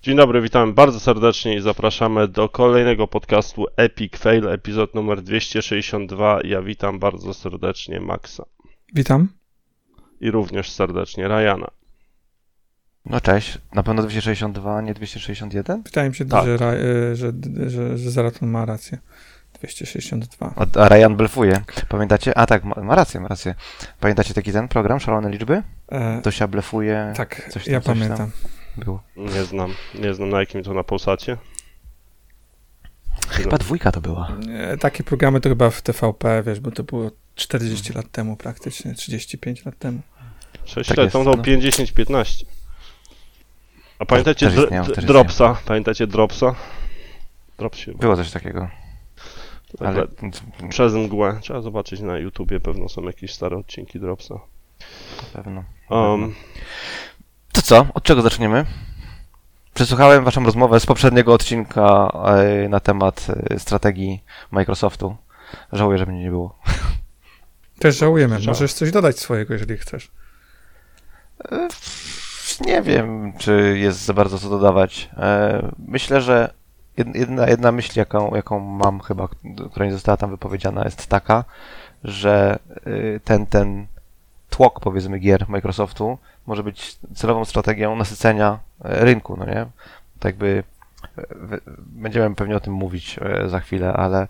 Dzień dobry, witamy bardzo serdecznie i zapraszamy do kolejnego podcastu Epic Fail, epizod numer 262. Ja witam bardzo serdecznie Maxa. Witam. I również serdecznie Ryana. No cześć, na pewno 262, nie 261? Wydaje mi się, Tak. że Zaraton ma rację. 262. A Ryan blefuje. Pamiętacie? A tak, ma rację. Pamiętacie taki ten program, Szalone Liczby? Dosia blefuje. Tak, coś ja tam pamiętam. było. Nie znam na jakim to na Polsacie. Chyba 2 to była. Takie programy to chyba w TVP, wiesz, bo to było 40 lat temu praktycznie, 35 lat temu. 6 Tak lat, jest, to było no. 50-15. A pamiętacie też istniało, też Dropsa? Pamiętacie Dropsa? Drops się Było coś takiego. tak Ale przez mgłę. Trzeba zobaczyć na YouTubie, pewno są jakieś stare odcinki Dropsa. na pewno. To co? Od czego zaczniemy? Przesłuchałem waszą rozmowę z poprzedniego odcinka na temat strategii Microsoftu. Żałuję, że mnie nie było. Też żałujemy. Żał. Możesz coś dodać swojego, jeżeli chcesz. Nie wiem, czy jest za bardzo co dodawać. Myślę, że jedna myśl, jaką mam chyba, która nie została tam wypowiedziana, jest taka, że ten tłok, powiedzmy, gier Microsoftu może być celową strategią nasycenia rynku, no nie? Tak jakby będziemy pewnie o tym mówić za chwilę, ale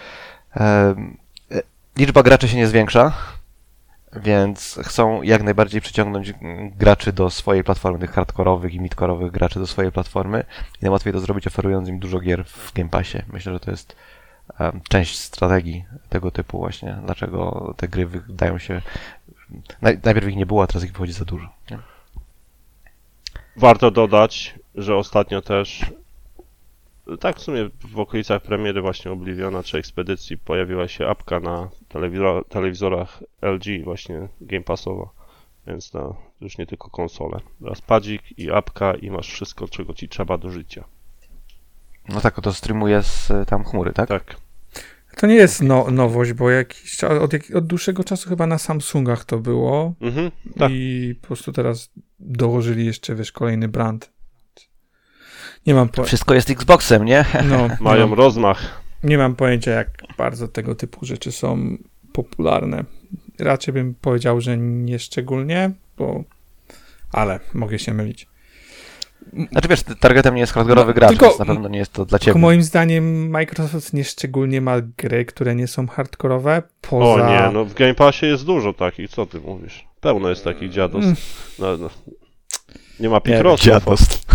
liczba graczy się nie zwiększa, więc chcą jak najbardziej przyciągnąć graczy do swojej platformy, tych hardkorowych i midkorowych graczy do swojej platformy i najłatwiej to zrobić, oferując im dużo gier w Game Passie. Myślę, że to jest część strategii tego typu właśnie, dlaczego te gry wydają się... Najpierw ich nie było, a teraz ich wychodzi za dużo. Nie? Warto dodać, że ostatnio też, tak w sumie w okolicach premiery właśnie Obliviona czy Ekspedycji pojawiła się apka na telewizorach LG, właśnie Game Passowa, więc to już nie tylko konsole. Teraz padzik i apka i masz wszystko, czego ci trzeba do życia. No tak, to streamuje z tam chmury, tak? Tak. To nie jest nowość, bo od dłuższego czasu chyba na Samsungach to było Tak. i po prostu teraz dołożyli jeszcze, wiesz, kolejny brand. Nie mam Wszystko jest Xboxem, nie? Mają rozmach. Nie mam pojęcia, jak bardzo tego typu rzeczy są popularne. Raczej bym powiedział, że nie szczególnie, ale mogę się mylić. Znaczy wiesz, targetem nie jest hardkorowy gracz, więc na pewno nie jest to dla ciebie. Moim zdaniem Microsoft nieszczególnie ma gry, które nie są hardkorowe. O nie, no w Game Passie jest dużo takich, co ty mówisz? Pełno jest takich dziadostw. No. Nie ma Picrossów.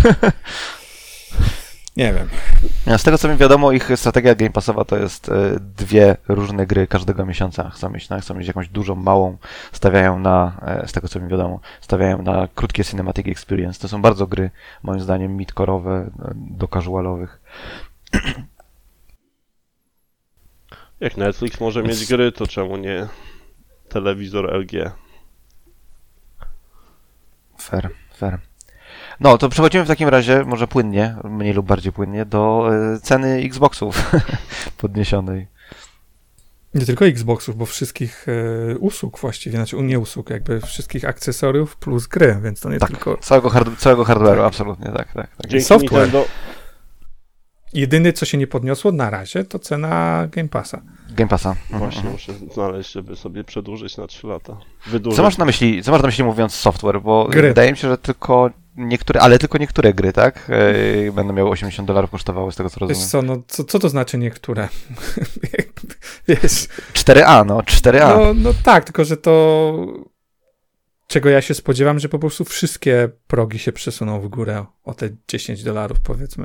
Nie wiem. Z tego co mi wiadomo, ich strategia Game Passowa to jest 2 różne gry każdego miesiąca. Chcą mieć jakąś dużą, małą, stawiają na, z tego co mi wiadomo, stawiają na krótkie Cinematic Experience. To są bardzo gry, moim zdaniem, midkorowe, do casualowych. Jak Netflix może mieć gry, to czemu nie telewizor LG? Fair. No, to przechodzimy w takim razie, może płynnie, mniej lub bardziej płynnie, do ceny Xboxów podniesionej. Nie tylko Xboxów, bo wszystkich usług właściwie, znaczy nie usług, jakby wszystkich akcesoriów plus gry, więc to nie tylko... Całego hardware'u, tak. absolutnie, tak. Dzięki Software. Nintendo... Jedyny, co się nie podniosło na razie, to cena Game Passa. Game Passa. Właśnie muszę znaleźć, żeby sobie przedłużyć na 3 lata. Wydłużyć. Co masz na myśli mówiąc software? Bo Gry. wydaje mi się, że tylko niektóre gry, tak? Będą miały $80 kosztowały, z tego co rozumiem. Wiesz co, co to znaczy niektóre? Wiesz, 4A, no, 4A. no tak, tylko że to... Czego ja się spodziewam, że po prostu wszystkie progi się przesuną w górę o te $10, powiedzmy.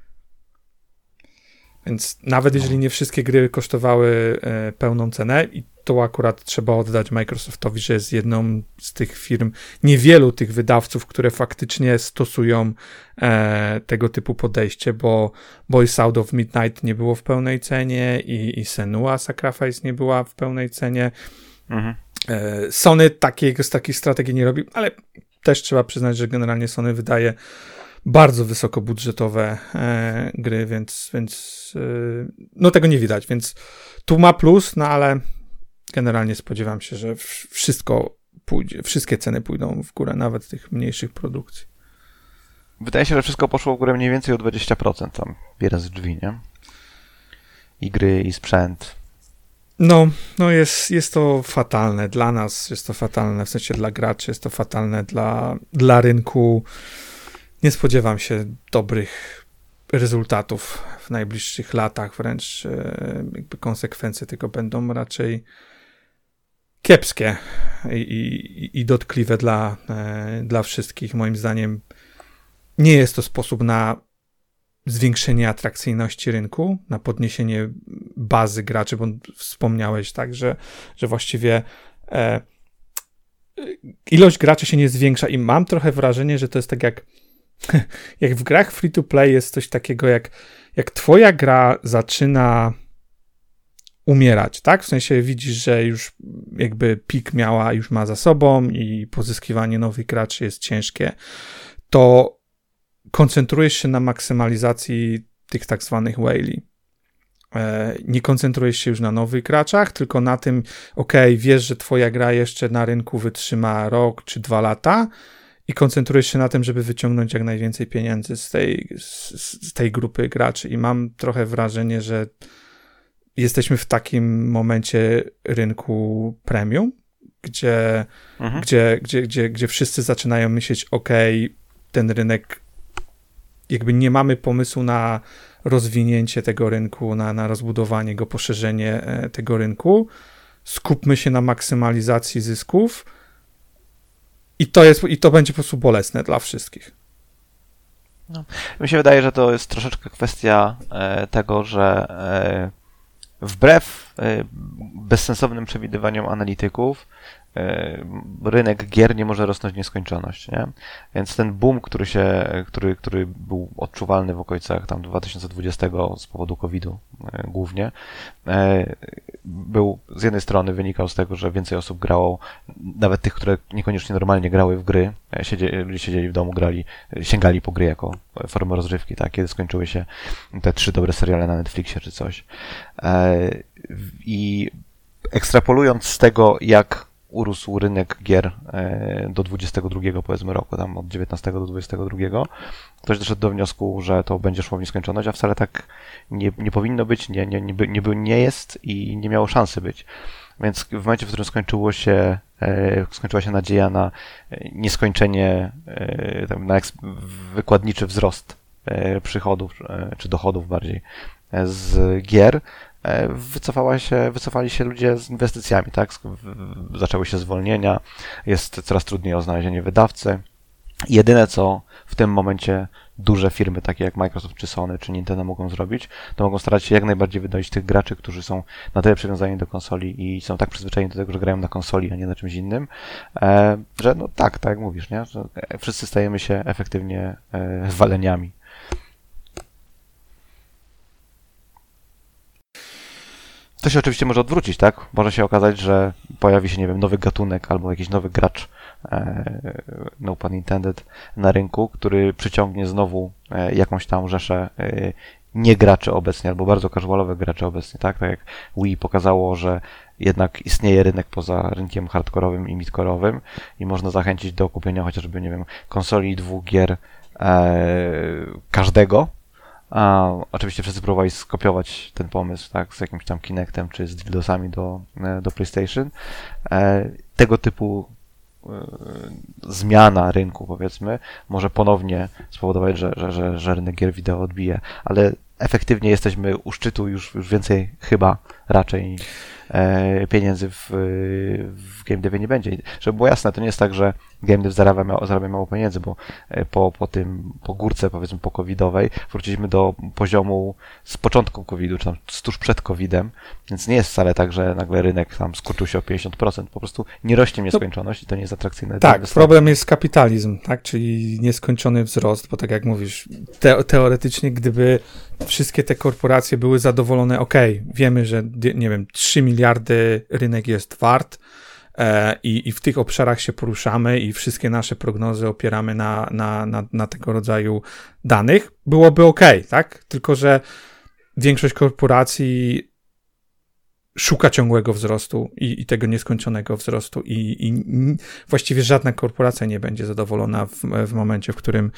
Więc nawet jeżeli nie wszystkie gry kosztowały pełną cenę, i to akurat trzeba oddać Microsoftowi, że jest jedną z tych firm, niewielu tych wydawców, które faktycznie stosują tego typu podejście, bo Boys Out of Midnight nie było w pełnej cenie i Senua's Sacrifice nie była w pełnej cenie. Sony takich strategii nie robi, ale też trzeba przyznać, że generalnie Sony wydaje bardzo wysokobudżetowe gry, więc no tego nie widać, więc tu ma plus, no ale generalnie spodziewam się, że wszystkie ceny pójdą w górę, nawet tych mniejszych produkcji. wydaje się, że wszystko poszło w górę mniej więcej o 20%, tam bierę z drzwi, nie? I gry, i sprzęt. No jest to fatalne dla nas, jest to fatalne w sensie dla graczy, jest to fatalne dla rynku. Nie spodziewam się dobrych rezultatów w najbliższych latach, wręcz jakby konsekwencje tego będą raczej kiepskie i dotkliwe dla wszystkich. Moim zdaniem nie jest to sposób na zwiększenie atrakcyjności rynku, na podniesienie bazy graczy, bo wspomniałeś, tak, że właściwie ilość graczy się nie zwiększa i mam trochę wrażenie, że to jest tak jak w grach free-to-play jest coś takiego, jak twoja gra zaczyna umierać, tak? W sensie widzisz, że już jakby pik już ma za sobą i pozyskiwanie nowych graczy jest ciężkie, to koncentrujesz się na maksymalizacji tych tak zwanych whale'i. Nie koncentrujesz się już na nowych graczach, tylko na tym, wiesz, że twoja gra jeszcze na rynku wytrzyma rok czy 2 lata i koncentrujesz się na tym, żeby wyciągnąć jak najwięcej pieniędzy z tej grupy graczy. I mam trochę wrażenie, że jesteśmy w takim momencie rynku premium, gdzie wszyscy zaczynają myśleć, ten rynek, jakby nie mamy pomysłu na rozwinięcie tego rynku, na rozbudowanie go, poszerzenie tego rynku. Skupmy się na maksymalizacji zysków i to będzie po prostu bolesne dla wszystkich. No. Mi się wydaje, że to jest troszeczkę kwestia tego, że wbrew bezsensownym przewidywaniom analityków rynek gier nie może rosnąć w nieskończoność, nie? Więc ten boom, który był odczuwalny w okolicach tam 2020 z powodu COVID-u głównie, był z jednej strony wynikał z tego, że więcej osób grało, nawet tych, które niekoniecznie normalnie grały w gry, ludzie siedzieli w domu, sięgali po gry jako formę rozrywki, tak? Kiedy skończyły się te 3 dobre seriale na Netflixie czy coś. I ekstrapolując z tego, jak urósł rynek gier do 22 powiedzmy roku, tam od 19 do 22, ktoś doszedł do wniosku, że to będzie szło w nieskończoność, a wcale tak nie powinno być, nie jest i nie miało szansy być. Więc w momencie, w którym skończyła się nadzieja na nieskończenie, na wykładniczy wzrost przychodów, czy dochodów bardziej z gier, wycofali się ludzie z inwestycjami, tak? Zaczęły się zwolnienia, jest coraz trudniej o znalezienie wydawcy. Jedyne, co w tym momencie duże firmy, takie jak Microsoft, czy Sony, czy Nintendo mogą zrobić, to mogą starać się jak najbardziej wydać tych graczy, którzy są na tyle przywiązani do konsoli i są tak przyzwyczajeni do tego, że grają na konsoli, a nie na czymś innym, że no tak jak mówisz, nie? Że wszyscy stajemy się efektywnie waleniami. To się oczywiście może odwrócić, tak? Może się okazać, że pojawi się, nie wiem, nowy gatunek albo jakiś nowy gracz, no pun intended, na rynku, który przyciągnie znowu jakąś tam rzeszę nie graczy obecnie, albo bardzo casualowych graczy obecnie, tak? Tak jak Wii pokazało, że jednak istnieje rynek poza rynkiem hardkorowym i midkorowym i można zachęcić do kupienia chociażby, nie wiem, konsoli 2 gier każdego. Oczywiście wszyscy próbowali skopiować ten pomysł, tak, z jakimś tam Kinectem czy z Dildosami do PlayStation. Tego typu zmiana rynku, powiedzmy, może ponownie spowodować, że rynek gier wideo odbije, ale efektywnie jesteśmy u szczytu, już więcej chyba raczej pieniędzy w game devie nie będzie. Żeby było jasne, to nie jest tak, że game dev zarabia mało pieniędzy, bo po górce, powiedzmy, po covidowej wróciliśmy do poziomu z początku covidu, czy tam tuż przed covidem, więc nie jest wcale tak, że nagle rynek tam skurczył się o 50%, po prostu nie rośnie w nieskończoność i to nie jest atrakcyjne. Tak, problem jest kapitalizm, tak, czyli nieskończony wzrost, bo tak jak mówisz, teoretycznie, gdyby wszystkie te korporacje były zadowolone, wiemy, że, nie wiem, 3 miliardy rynek jest wart i w tych obszarach się poruszamy i wszystkie nasze prognozy opieramy na tego rodzaju danych, byłoby tak? Tylko że większość korporacji szuka ciągłego wzrostu i tego nieskończonego wzrostu i właściwie żadna korporacja nie będzie zadowolona w momencie, w którym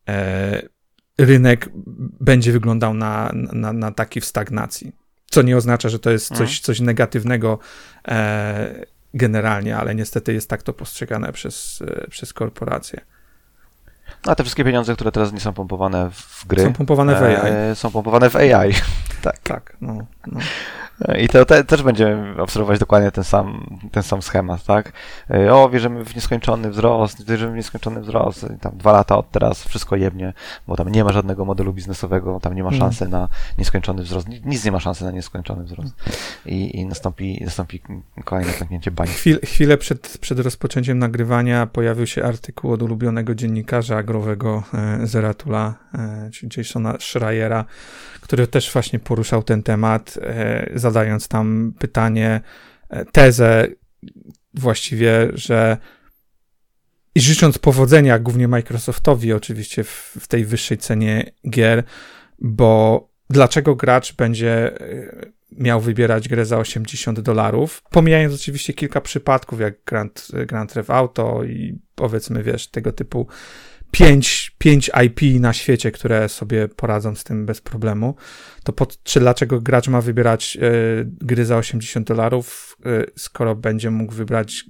rynek będzie wyglądał na taki w stagnacji. Co nie oznacza, że to jest coś negatywnego generalnie, ale niestety jest tak to postrzegane przez korporacje. A te wszystkie pieniądze, które teraz nie są pompowane w gry... Są pompowane w AI. Są pompowane w AI. Tak, no. I to też będziemy obserwować dokładnie ten sam schemat, tak? Wierzymy w nieskończony wzrost, i tam 2 lata od teraz wszystko jebnie, bo tam nie ma żadnego modelu biznesowego, tam nie ma szansy na nieskończony wzrost, nic nie ma szansy na nieskończony wzrost. I nastąpi kolejne pęknięcie bani. Chwilę przed rozpoczęciem nagrywania pojawił się artykuł od ulubionego dziennikarza agrowego Zeratula, czyli Jasona Schreiera, który też właśnie poruszał ten temat, zadając tam pytanie, tezę właściwie, że i życząc powodzenia głównie Microsoftowi oczywiście w tej wyższej cenie gier, bo dlaczego gracz będzie miał wybierać grę za $80, pomijając oczywiście kilka przypadków, jak Grand Theft Auto i powiedzmy, tego typu 5 IP na świecie, które sobie poradzą z tym bez problemu, to czy dlaczego gracz ma wybierać gry za $80, skoro będzie mógł wybrać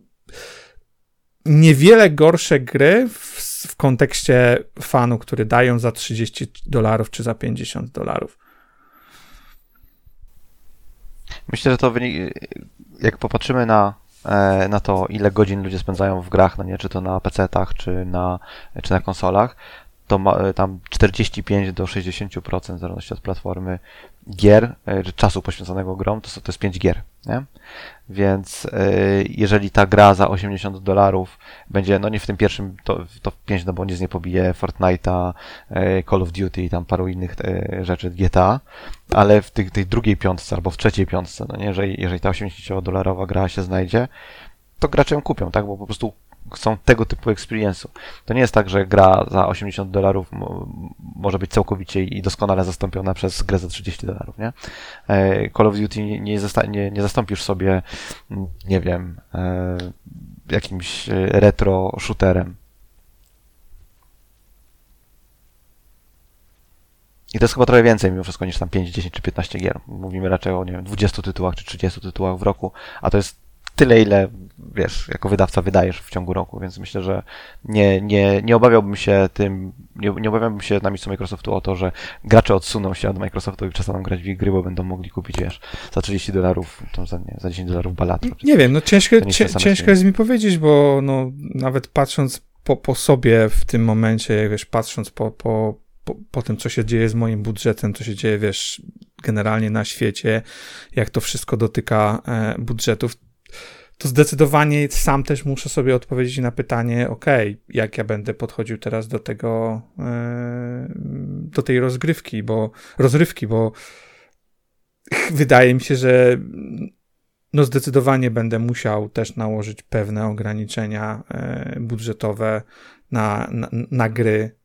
niewiele gorsze gry w kontekście fanu, który dają za $30 czy za $50? Myślę, że to jak popatrzymy na to, ile godzin ludzie spędzają w grach, no nie, czy to na PC-tach, czy na konsolach, to tam 45 do 60% w zależności od platformy gier, czasu poświęconego grom, to jest 5 gier, nie? Więc jeżeli ta gra za $80 będzie, no nie w tym pierwszym top 5, no bo nic nie pobije Fortnite'a, Call of Duty i tam paru innych rzeczy, GTA, ale w tej drugiej piątce albo w trzeciej piątce, no nie, jeżeli ta $80 gra się znajdzie, to gracze ją kupią, tak, bo po prostu chcą tego typu experience'u. To nie jest tak, że gra za $80 może być całkowicie i doskonale zastąpiona przez grę za $30, nie? Call of Duty nie zastąpisz sobie, nie wiem, jakimś retro shooterem. I to jest chyba trochę więcej mimo wszystko niż tam 5, 10 czy 15 gier. Mówimy raczej o, nie wiem, 20 tytułach czy 30 tytułach w roku, a to jest tyle, ile, wiesz, jako wydawca wydajesz w ciągu roku, więc myślę, że nie obawiałbym się tym, nie obawiałbym się na miejscu Microsoftu o to, że gracze odsuną się od Microsoftu i przestaną grać w ich gry, bo będą mogli kupić, wiesz, za $30, to za $10 Balatro. Nie wiem, no ciężko jest mi powiedzieć, bo no, nawet patrząc po sobie w tym momencie, wiesz, patrząc po tym, co się dzieje z moim budżetem, co się dzieje, wiesz, generalnie na świecie, jak to wszystko dotyka budżetów, to zdecydowanie sam też muszę sobie odpowiedzieć na pytanie, jak ja będę podchodził teraz do tego, do tej rozrywki, bo wydaje mi się, że no zdecydowanie będę musiał też nałożyć pewne ograniczenia budżetowe na gry,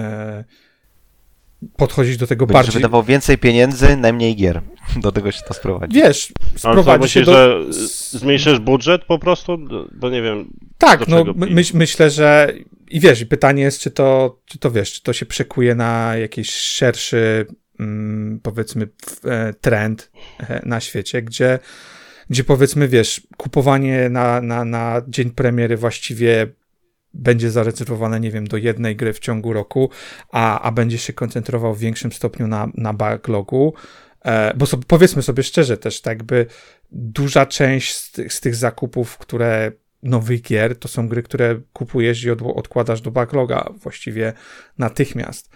podchodzić do tego Będziesz bardziej. wydawał więcej pieniędzy, najmniej gier. Do tego się to sprowadzi. Wiesz, sprowadzi się że zmniejszysz budżet po prostu? Bo nie wiem. Tak, no myślę, że i wiesz, pytanie jest, czy to wiesz, czy to się przekuje na jakiś szerszy powiedzmy trend na świecie, gdzie powiedzmy, wiesz, kupowanie na dzień premiery właściwie będzie zarezerwowane, nie wiem, do jednej gry w ciągu roku, a będzie się koncentrował w większym stopniu na backlogu, bo powiedzmy sobie szczerze też, tak jakby duża część z tych zakupów, które nowych gier, to są gry, które kupujesz i odkładasz do backloga właściwie natychmiast.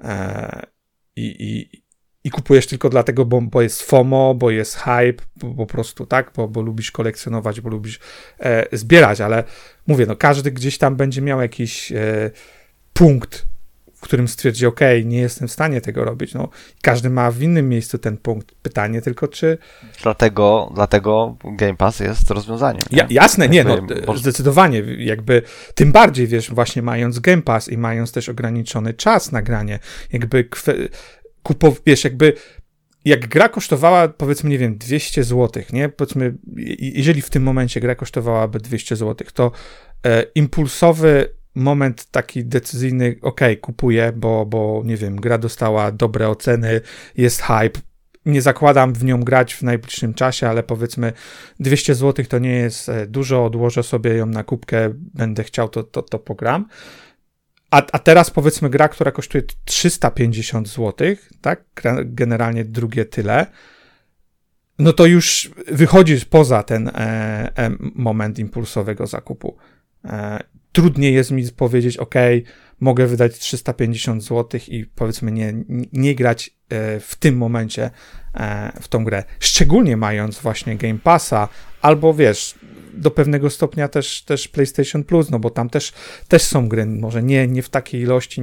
I kupujesz tylko dlatego, bo jest FOMO, bo jest hype, po prostu tak, bo lubisz kolekcjonować, bo lubisz zbierać, ale mówię, no każdy gdzieś tam będzie miał jakiś punkt, w którym stwierdzi, nie jestem w stanie tego robić. No, każdy ma w innym miejscu ten punkt. Pytanie tylko, czy... Dlatego Game Pass jest rozwiązaniem. Jasne, zdecydowanie. Jakby tym bardziej, wiesz, właśnie mając Game Pass i mając też ograniczony czas na granie, jakby wiesz, jakby jak gra kosztowała, powiedzmy, nie wiem, 200 zł, nie? Powiedzmy, jeżeli w tym momencie gra kosztowałaby 200 zł, to impulsowy moment taki decyzyjny, kupuję, bo nie wiem, gra dostała dobre oceny, jest hype, nie zakładam w nią grać w najbliższym czasie, ale powiedzmy 200 zł to nie jest dużo, odłożę sobie ją na kubkę, będę chciał, to pogram. A teraz powiedzmy gra, która kosztuje 350 zł, tak? Generalnie drugie tyle, no to już wychodzisz poza ten moment impulsowego zakupu. Trudniej jest mi powiedzieć, mogę wydać 350 zł i powiedzmy nie grać w tym momencie w tą grę. Szczególnie mając właśnie Game Passa, albo wiesz, do pewnego stopnia też PlayStation Plus, no bo tam też są gry, może nie w takiej ilości,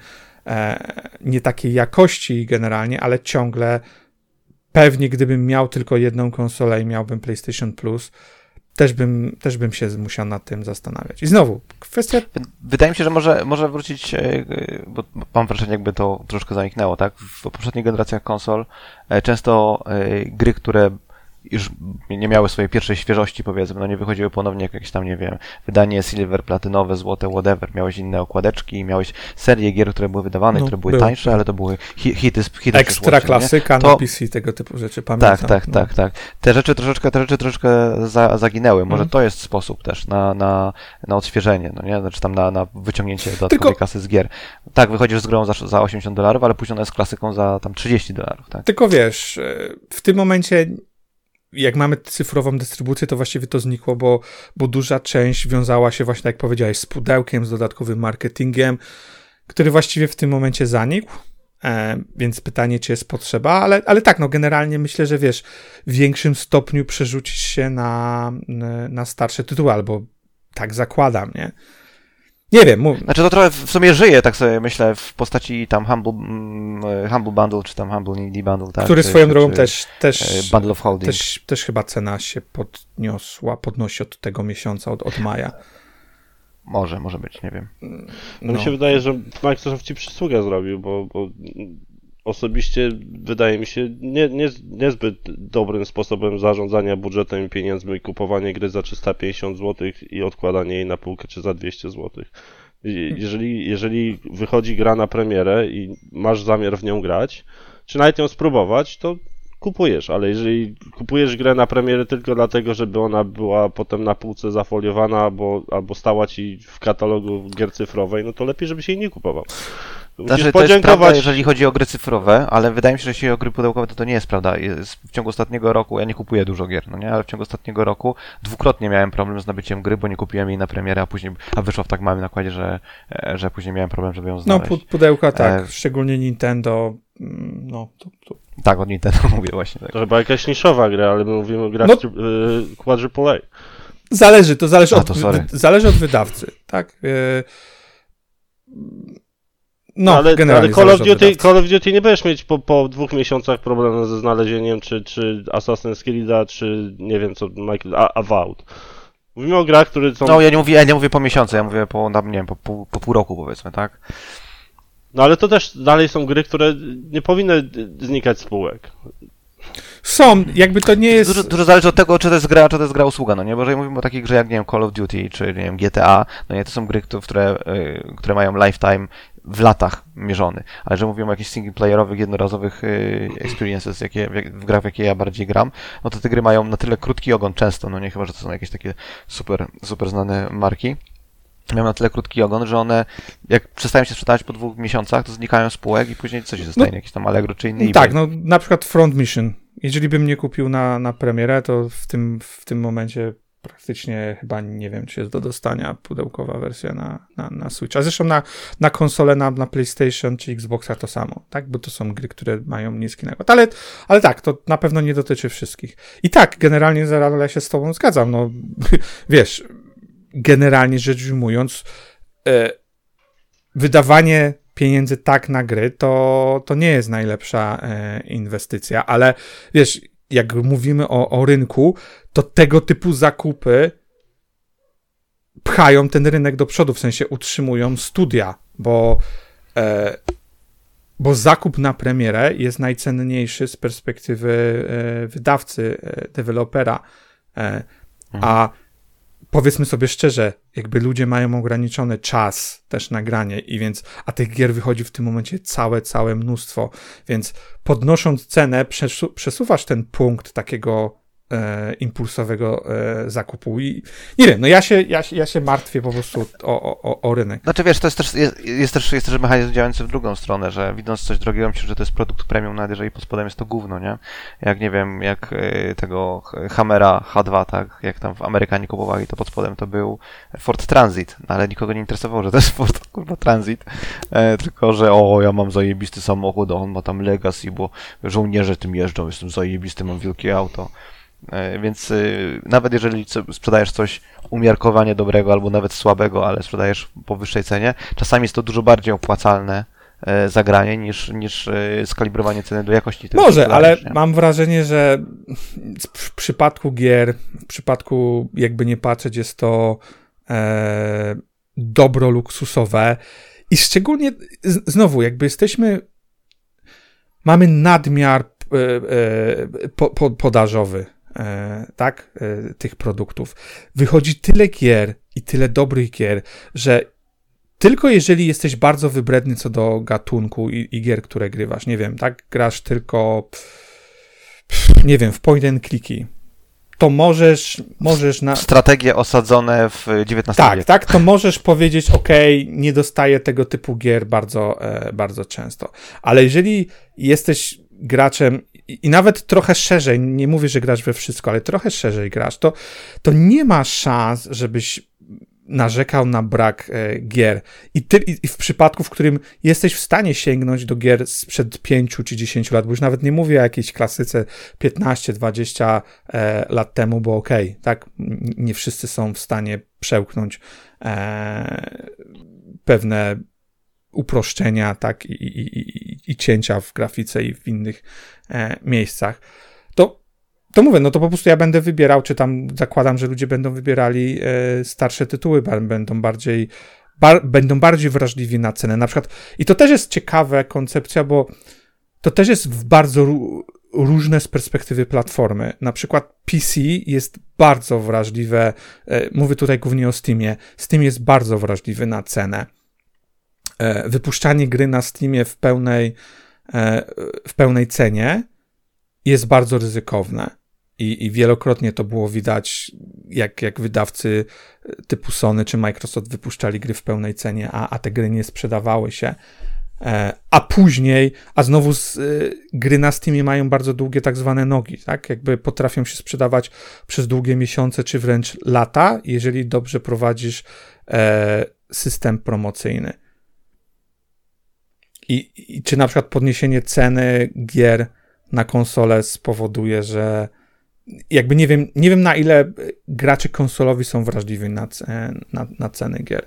nie takiej jakości generalnie, ale ciągle pewnie gdybym miał tylko jedną konsolę i miałbym PlayStation Plus, też bym się musiał nad tym zastanawiać. I znowu, kwestia... Wydaje mi się, że może wrócić, bo mam wrażenie, jakby to troszkę zaniknęło, tak? W poprzednich generacjach konsol często gry, które już nie miały swojej pierwszej świeżości, powiedzmy, no nie wychodziły ponownie jakieś tam, nie wiem, wydanie silver, platynowe, złote, whatever. Miałeś inne okładeczki, miałeś serię gier, które były wydawane, które były tańsze, ale to były hity ekstra klasyka na PC, tego typu rzeczy, pamiętam. Tak. Te rzeczy troszeczkę zaginęły. Może to jest sposób też na odświeżenie, no nie? Znaczy tam na wyciągnięcie dodatkowej kasy z gier. Tak, wychodzisz z grą za $80, ale później ona jest klasyką za tam $30, tak? Tylko wiesz, w tym momencie jak mamy cyfrową dystrybucję, to właściwie to znikło, bo duża część wiązała się właśnie, tak jak powiedziałeś, z pudełkiem, z dodatkowym marketingiem, który właściwie w tym momencie zanikł, więc pytanie, czy jest potrzeba, ale tak, no generalnie myślę, że wiesz, w większym stopniu przerzucić się na starsze tytuły, albo tak zakładam, nie? Nie wiem. Znaczy to trochę w sumie żyje, tak sobie myślę, w postaci tam Humble Bundle, czy tam Humble Indie Bundle, tak? Który swoją drogą też Bundle of Holding. Też chyba cena się podnosi od tego miesiąca, od maja. Może być, nie wiem. No. Mi się wydaje, że Microsoft ci przysługę zrobił, bo osobiście wydaje mi się niezbyt dobrym sposobem zarządzania budżetem i pieniędzmi kupowanie gry za 350 zł i odkładanie jej na półkę czy za 200 zł. Jeżeli wychodzi gra na premierę i masz zamiar w nią grać, czy nawet ją spróbować, to kupujesz, ale jeżeli kupujesz grę na premierę tylko dlatego, żeby ona była potem na półce zafoliowana albo stała ci w katalogu gier cyfrowej, no to lepiej, żebyś jej nie kupował. Znaczy, to jest prawda, jeżeli chodzi o gry cyfrowe, ale wydaje mi się, że jeśli chodzi o gry pudełkowe, to nie jest prawda. W ciągu ostatniego roku, ja nie kupuję dużo gier, no nie, ale w ciągu ostatniego roku dwukrotnie miałem problem z nabyciem gry, bo nie kupiłem jej na premierę, a wyszła w tak małym nakładzie, że później miałem problem, żeby ją znaleźć. No, pudełka tak, szczególnie Nintendo, no to... Tak, od Nintendo mówię właśnie. Tak. To chyba jakaś niszowa gra, ale my mówimy o grach quadruple A. Zależy od wydawcy, tak? Ale Call of Duty nie będziesz mieć po 2 miesiącach problemu ze znalezieniem, czy Assassin's Creed'a, czy nie wiem co, Avowed. Mówimy o grach, które są... No, ja nie mówię po miesiącu, ja mówię po pół roku, powiedzmy, tak? No ale to też dalej są gry, które nie powinny znikać z półek. Są, jakby to nie jest... Dużo zależy od tego, czy to jest gra usługa, no nie? Bo jeżeli mówimy o takich grze jak, nie wiem, Call of Duty, czy, nie wiem, GTA, no nie, to są gry, które mają lifetime w latach mierzony. Ale że mówimy o jakichś singleplayerowych, jednorazowych experiences, w grach, w jakie ja bardziej gram, no to te gry mają na tyle krótki ogon często, no nie, chyba że to są jakieś takie super znane marki. Mają na tyle krótki ogon, że one, jak przestają się sprzedawać po 2 miesiącach, to znikają z półek i później coś się zostaje, jakiś tam Allegro czy inny. Tak, no na przykład Front Mission. Jeżeli bym nie kupił na premierę, to w tym momencie praktycznie chyba nie wiem, czy jest do dostania pudełkowa wersja na Switch. A zresztą na konsolę, na PlayStation czy Xboxa to samo, tak? Bo to są gry, które mają niski nakład. Ale tak, to na pewno nie dotyczy wszystkich. I tak, generalnie ja się z tobą zgadzam. No, wiesz, generalnie rzecz ujmując, wydawanie pieniędzy tak na gry, to nie jest najlepsza inwestycja, ale wiesz, jak mówimy o rynku, to tego typu zakupy pchają ten rynek do przodu, w sensie utrzymują studia, bo zakup na premierę jest najcenniejszy z perspektywy wydawcy, dewelopera, a powiedzmy sobie szczerze, jakby ludzie mają ograniczony czas też na granie a tych gier wychodzi w tym momencie całe mnóstwo, więc podnosząc cenę przesuwasz ten punkt takiego impulsowego zakupu i nie wiem, no ja się martwię po prostu o rynek. Znaczy wiesz, to jest też mechanizm działający w drugą stronę, że widząc coś drogiego, myślę, że to jest produkt premium, nawet jeżeli pod spodem jest to gówno, nie? Jak nie wiem, jak tego Hammera H2, tak? Jak tam w Amerykanie kupowali, to pod spodem to był Ford Transit, no, ale nikogo nie interesowało, że to jest Ford kurwa Transit, tylko że ja mam zajebisty samochód, on ma tam legacy, bo żołnierze tym jeżdżą, jestem zajebisty, mam wielkie auto. Więc nawet jeżeli sprzedajesz coś umiarkowanie dobrego albo nawet słabego, ale sprzedajesz po wyższej cenie, czasami jest to dużo bardziej opłacalne zagranie niż skalibrowanie ceny do jakości. Może, ale nie? Mam wrażenie, że w przypadku gier, w przypadku jakby nie patrzeć, jest to dobro luksusowe i szczególnie znowu jakby mamy nadmiar podażowy. Tak, tych produktów. Wychodzi tyle gier i tyle dobrych gier, że tylko jeżeli jesteś bardzo wybredny co do gatunku i gier, które grywasz, nie wiem, tak, grasz tylko nie wiem, w point and clicky, to możesz strategie osadzone w XIX wieku. Tak, to możesz powiedzieć, nie dostaję tego typu gier bardzo często. Ale jeżeli jesteś graczem i nawet trochę szerzej, nie mówię, że grasz we wszystko, ale trochę szerzej grasz, to nie ma szans, żebyś narzekał na brak gier. I w przypadku, w którym jesteś w stanie sięgnąć do gier sprzed 5 czy 10 lat, bo już nawet nie mówię o jakiejś klasyce 15-20 lat temu, bo tak, nie wszyscy są w stanie przełknąć pewne uproszczenia, tak, i cięcia w grafice i w innych miejscach, to mówię, no to po prostu ja będę wybierał, czy tam zakładam, że ludzie będą wybierali starsze tytuły, będą bardziej wrażliwi na cenę. Na przykład, i to też jest ciekawa koncepcja, bo to też jest bardzo różne z perspektywy platformy. Na przykład PC jest bardzo wrażliwe, mówię tutaj głównie o Steamie. Steam jest bardzo wrażliwy na cenę. Wypuszczanie gry na Steamie w pełnej cenie jest bardzo ryzykowne i wielokrotnie to było widać, jak wydawcy typu Sony czy Microsoft wypuszczali gry w pełnej cenie, a te gry nie sprzedawały się. A później, znowu gry na Steamie mają bardzo długie tak zwane nogi, tak? Jakby potrafią się sprzedawać przez długie miesiące czy wręcz lata, jeżeli dobrze prowadzisz system promocyjny. I czy na przykład podniesienie ceny gier na konsolę spowoduje, że jakby nie wiem na ile gracze konsolowi są wrażliwi na ceny gier.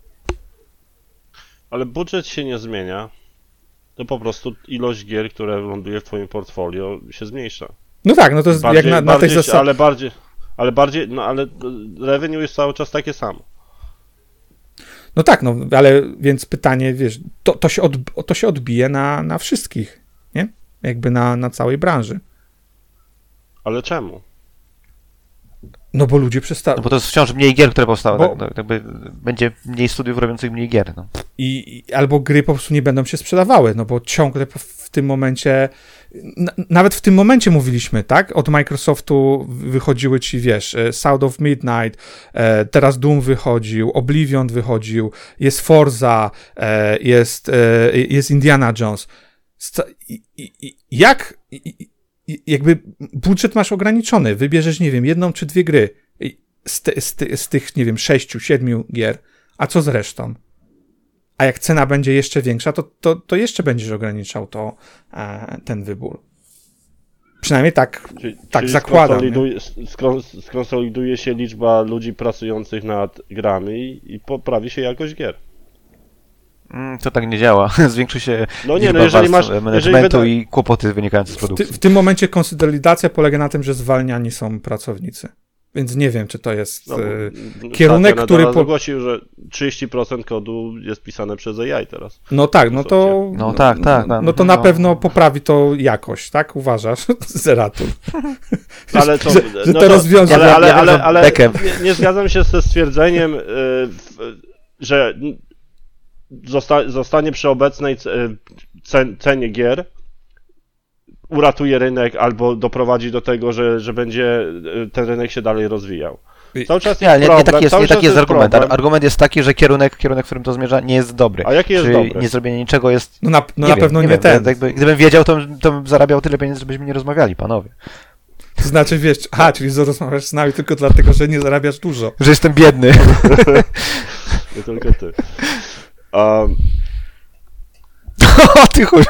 Ale budżet się nie zmienia, to po prostu ilość gier, które ląduje w twoim portfolio, się zmniejsza. No tak, no to jest bardziej, jak na tej zasadzie. Ale revenue jest cały czas takie samo. No tak, no ale więc pytanie, wiesz, to się odbije na wszystkich, nie? Jakby na całej branży. Ale czemu? No bo ludzie przestaną. No bo to jest wciąż mniej gier, które powstały. Tak? Jakby będzie mniej studiów robiących mniej gier. No. Albo gry po prostu nie będą się sprzedawały, no bo ciągle w tym momencie, nawet w tym momencie mówiliśmy, tak? Od Microsoftu wychodziły ci, wiesz, Sound of Midnight, teraz Doom wychodził, Oblivion wychodził, jest Forza, jest Indiana Jones. Jakby budżet masz ograniczony, wybierzesz, nie wiem, 1 czy 2 gry z tych, nie wiem, 6, 7 gier, a co z resztą? A jak cena będzie jeszcze większa, to jeszcze będziesz ograniczał ten wybór. Przynajmniej tak zakładam. Skonsoliduje się liczba ludzi pracujących nad grami i poprawi się jakość gier. To tak nie działa. Zwiększy się liczba warstw managementu i kłopoty wynikające z produkcji. W tym momencie konsolidacja polega na tym, że zwalniani są pracownicy. Więc nie wiem, czy to jest No, kierunek, który... ogłosił, że 30% kodu jest pisane przez AI teraz. No tak, no to... No tak. No to na pewno poprawi to jakość, tak? Uważasz, Zeratul? Ale to, że to rozwiąże... Ale nie zgadzam się ze stwierdzeniem, że zostanie przy obecnej cenie gier, uratuje rynek albo doprowadzi do tego, że będzie ten rynek się dalej rozwijał. Cały czas jest problem. Nie taki jest argument. Problem. Argument jest taki, że kierunek, w którym to zmierza, nie jest dobry. A jaki jest dobry? Nie zrobienie niczego jest... No na pewno nie ten. Gdybym wiedział, to bym zarabiał tyle pieniędzy, żebyśmy nie rozmawiali, panowie. To znaczy, wiesz, czyli rozmawiasz z nami tylko dlatego, że nie zarabiasz dużo. Że jestem biedny. Nie tylko ty. O, ty chuj.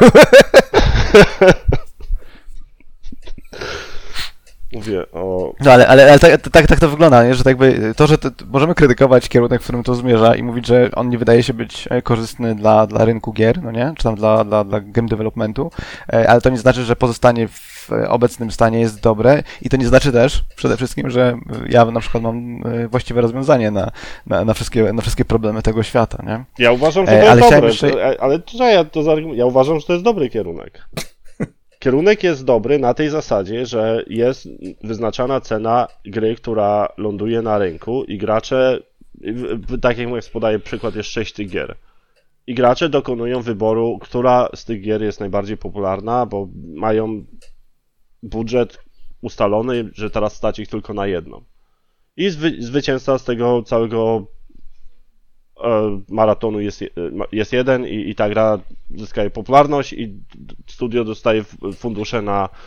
Mówię o... No ale tak to wygląda, nie? Że tak by to, że możemy krytykować kierunek, w którym to zmierza i mówić, że on nie wydaje się być korzystny dla rynku gier, no nie? Czy tam dla game developmentu, ale to nie znaczy, że pozostanie w obecnym stanie jest dobre i to nie znaczy też przede wszystkim, że ja na przykład mam właściwe rozwiązanie na wszystkie problemy tego świata, nie? Ja uważam, że to jest dobre, ja uważam, że to jest dobry kierunek. Kierunek jest dobry na tej zasadzie, że jest wyznaczana cena gry, która ląduje na rynku i gracze, tak jak mówię, podaję przykład, jest 6 tych gier. I gracze dokonują wyboru, która z tych gier jest najbardziej popularna, bo mają budżet ustalony, że teraz stać ich tylko na jedną. I zwycięzca z tego całego maratonu jest jeden i ta gra zyskaje popularność i studio dostaje fundusze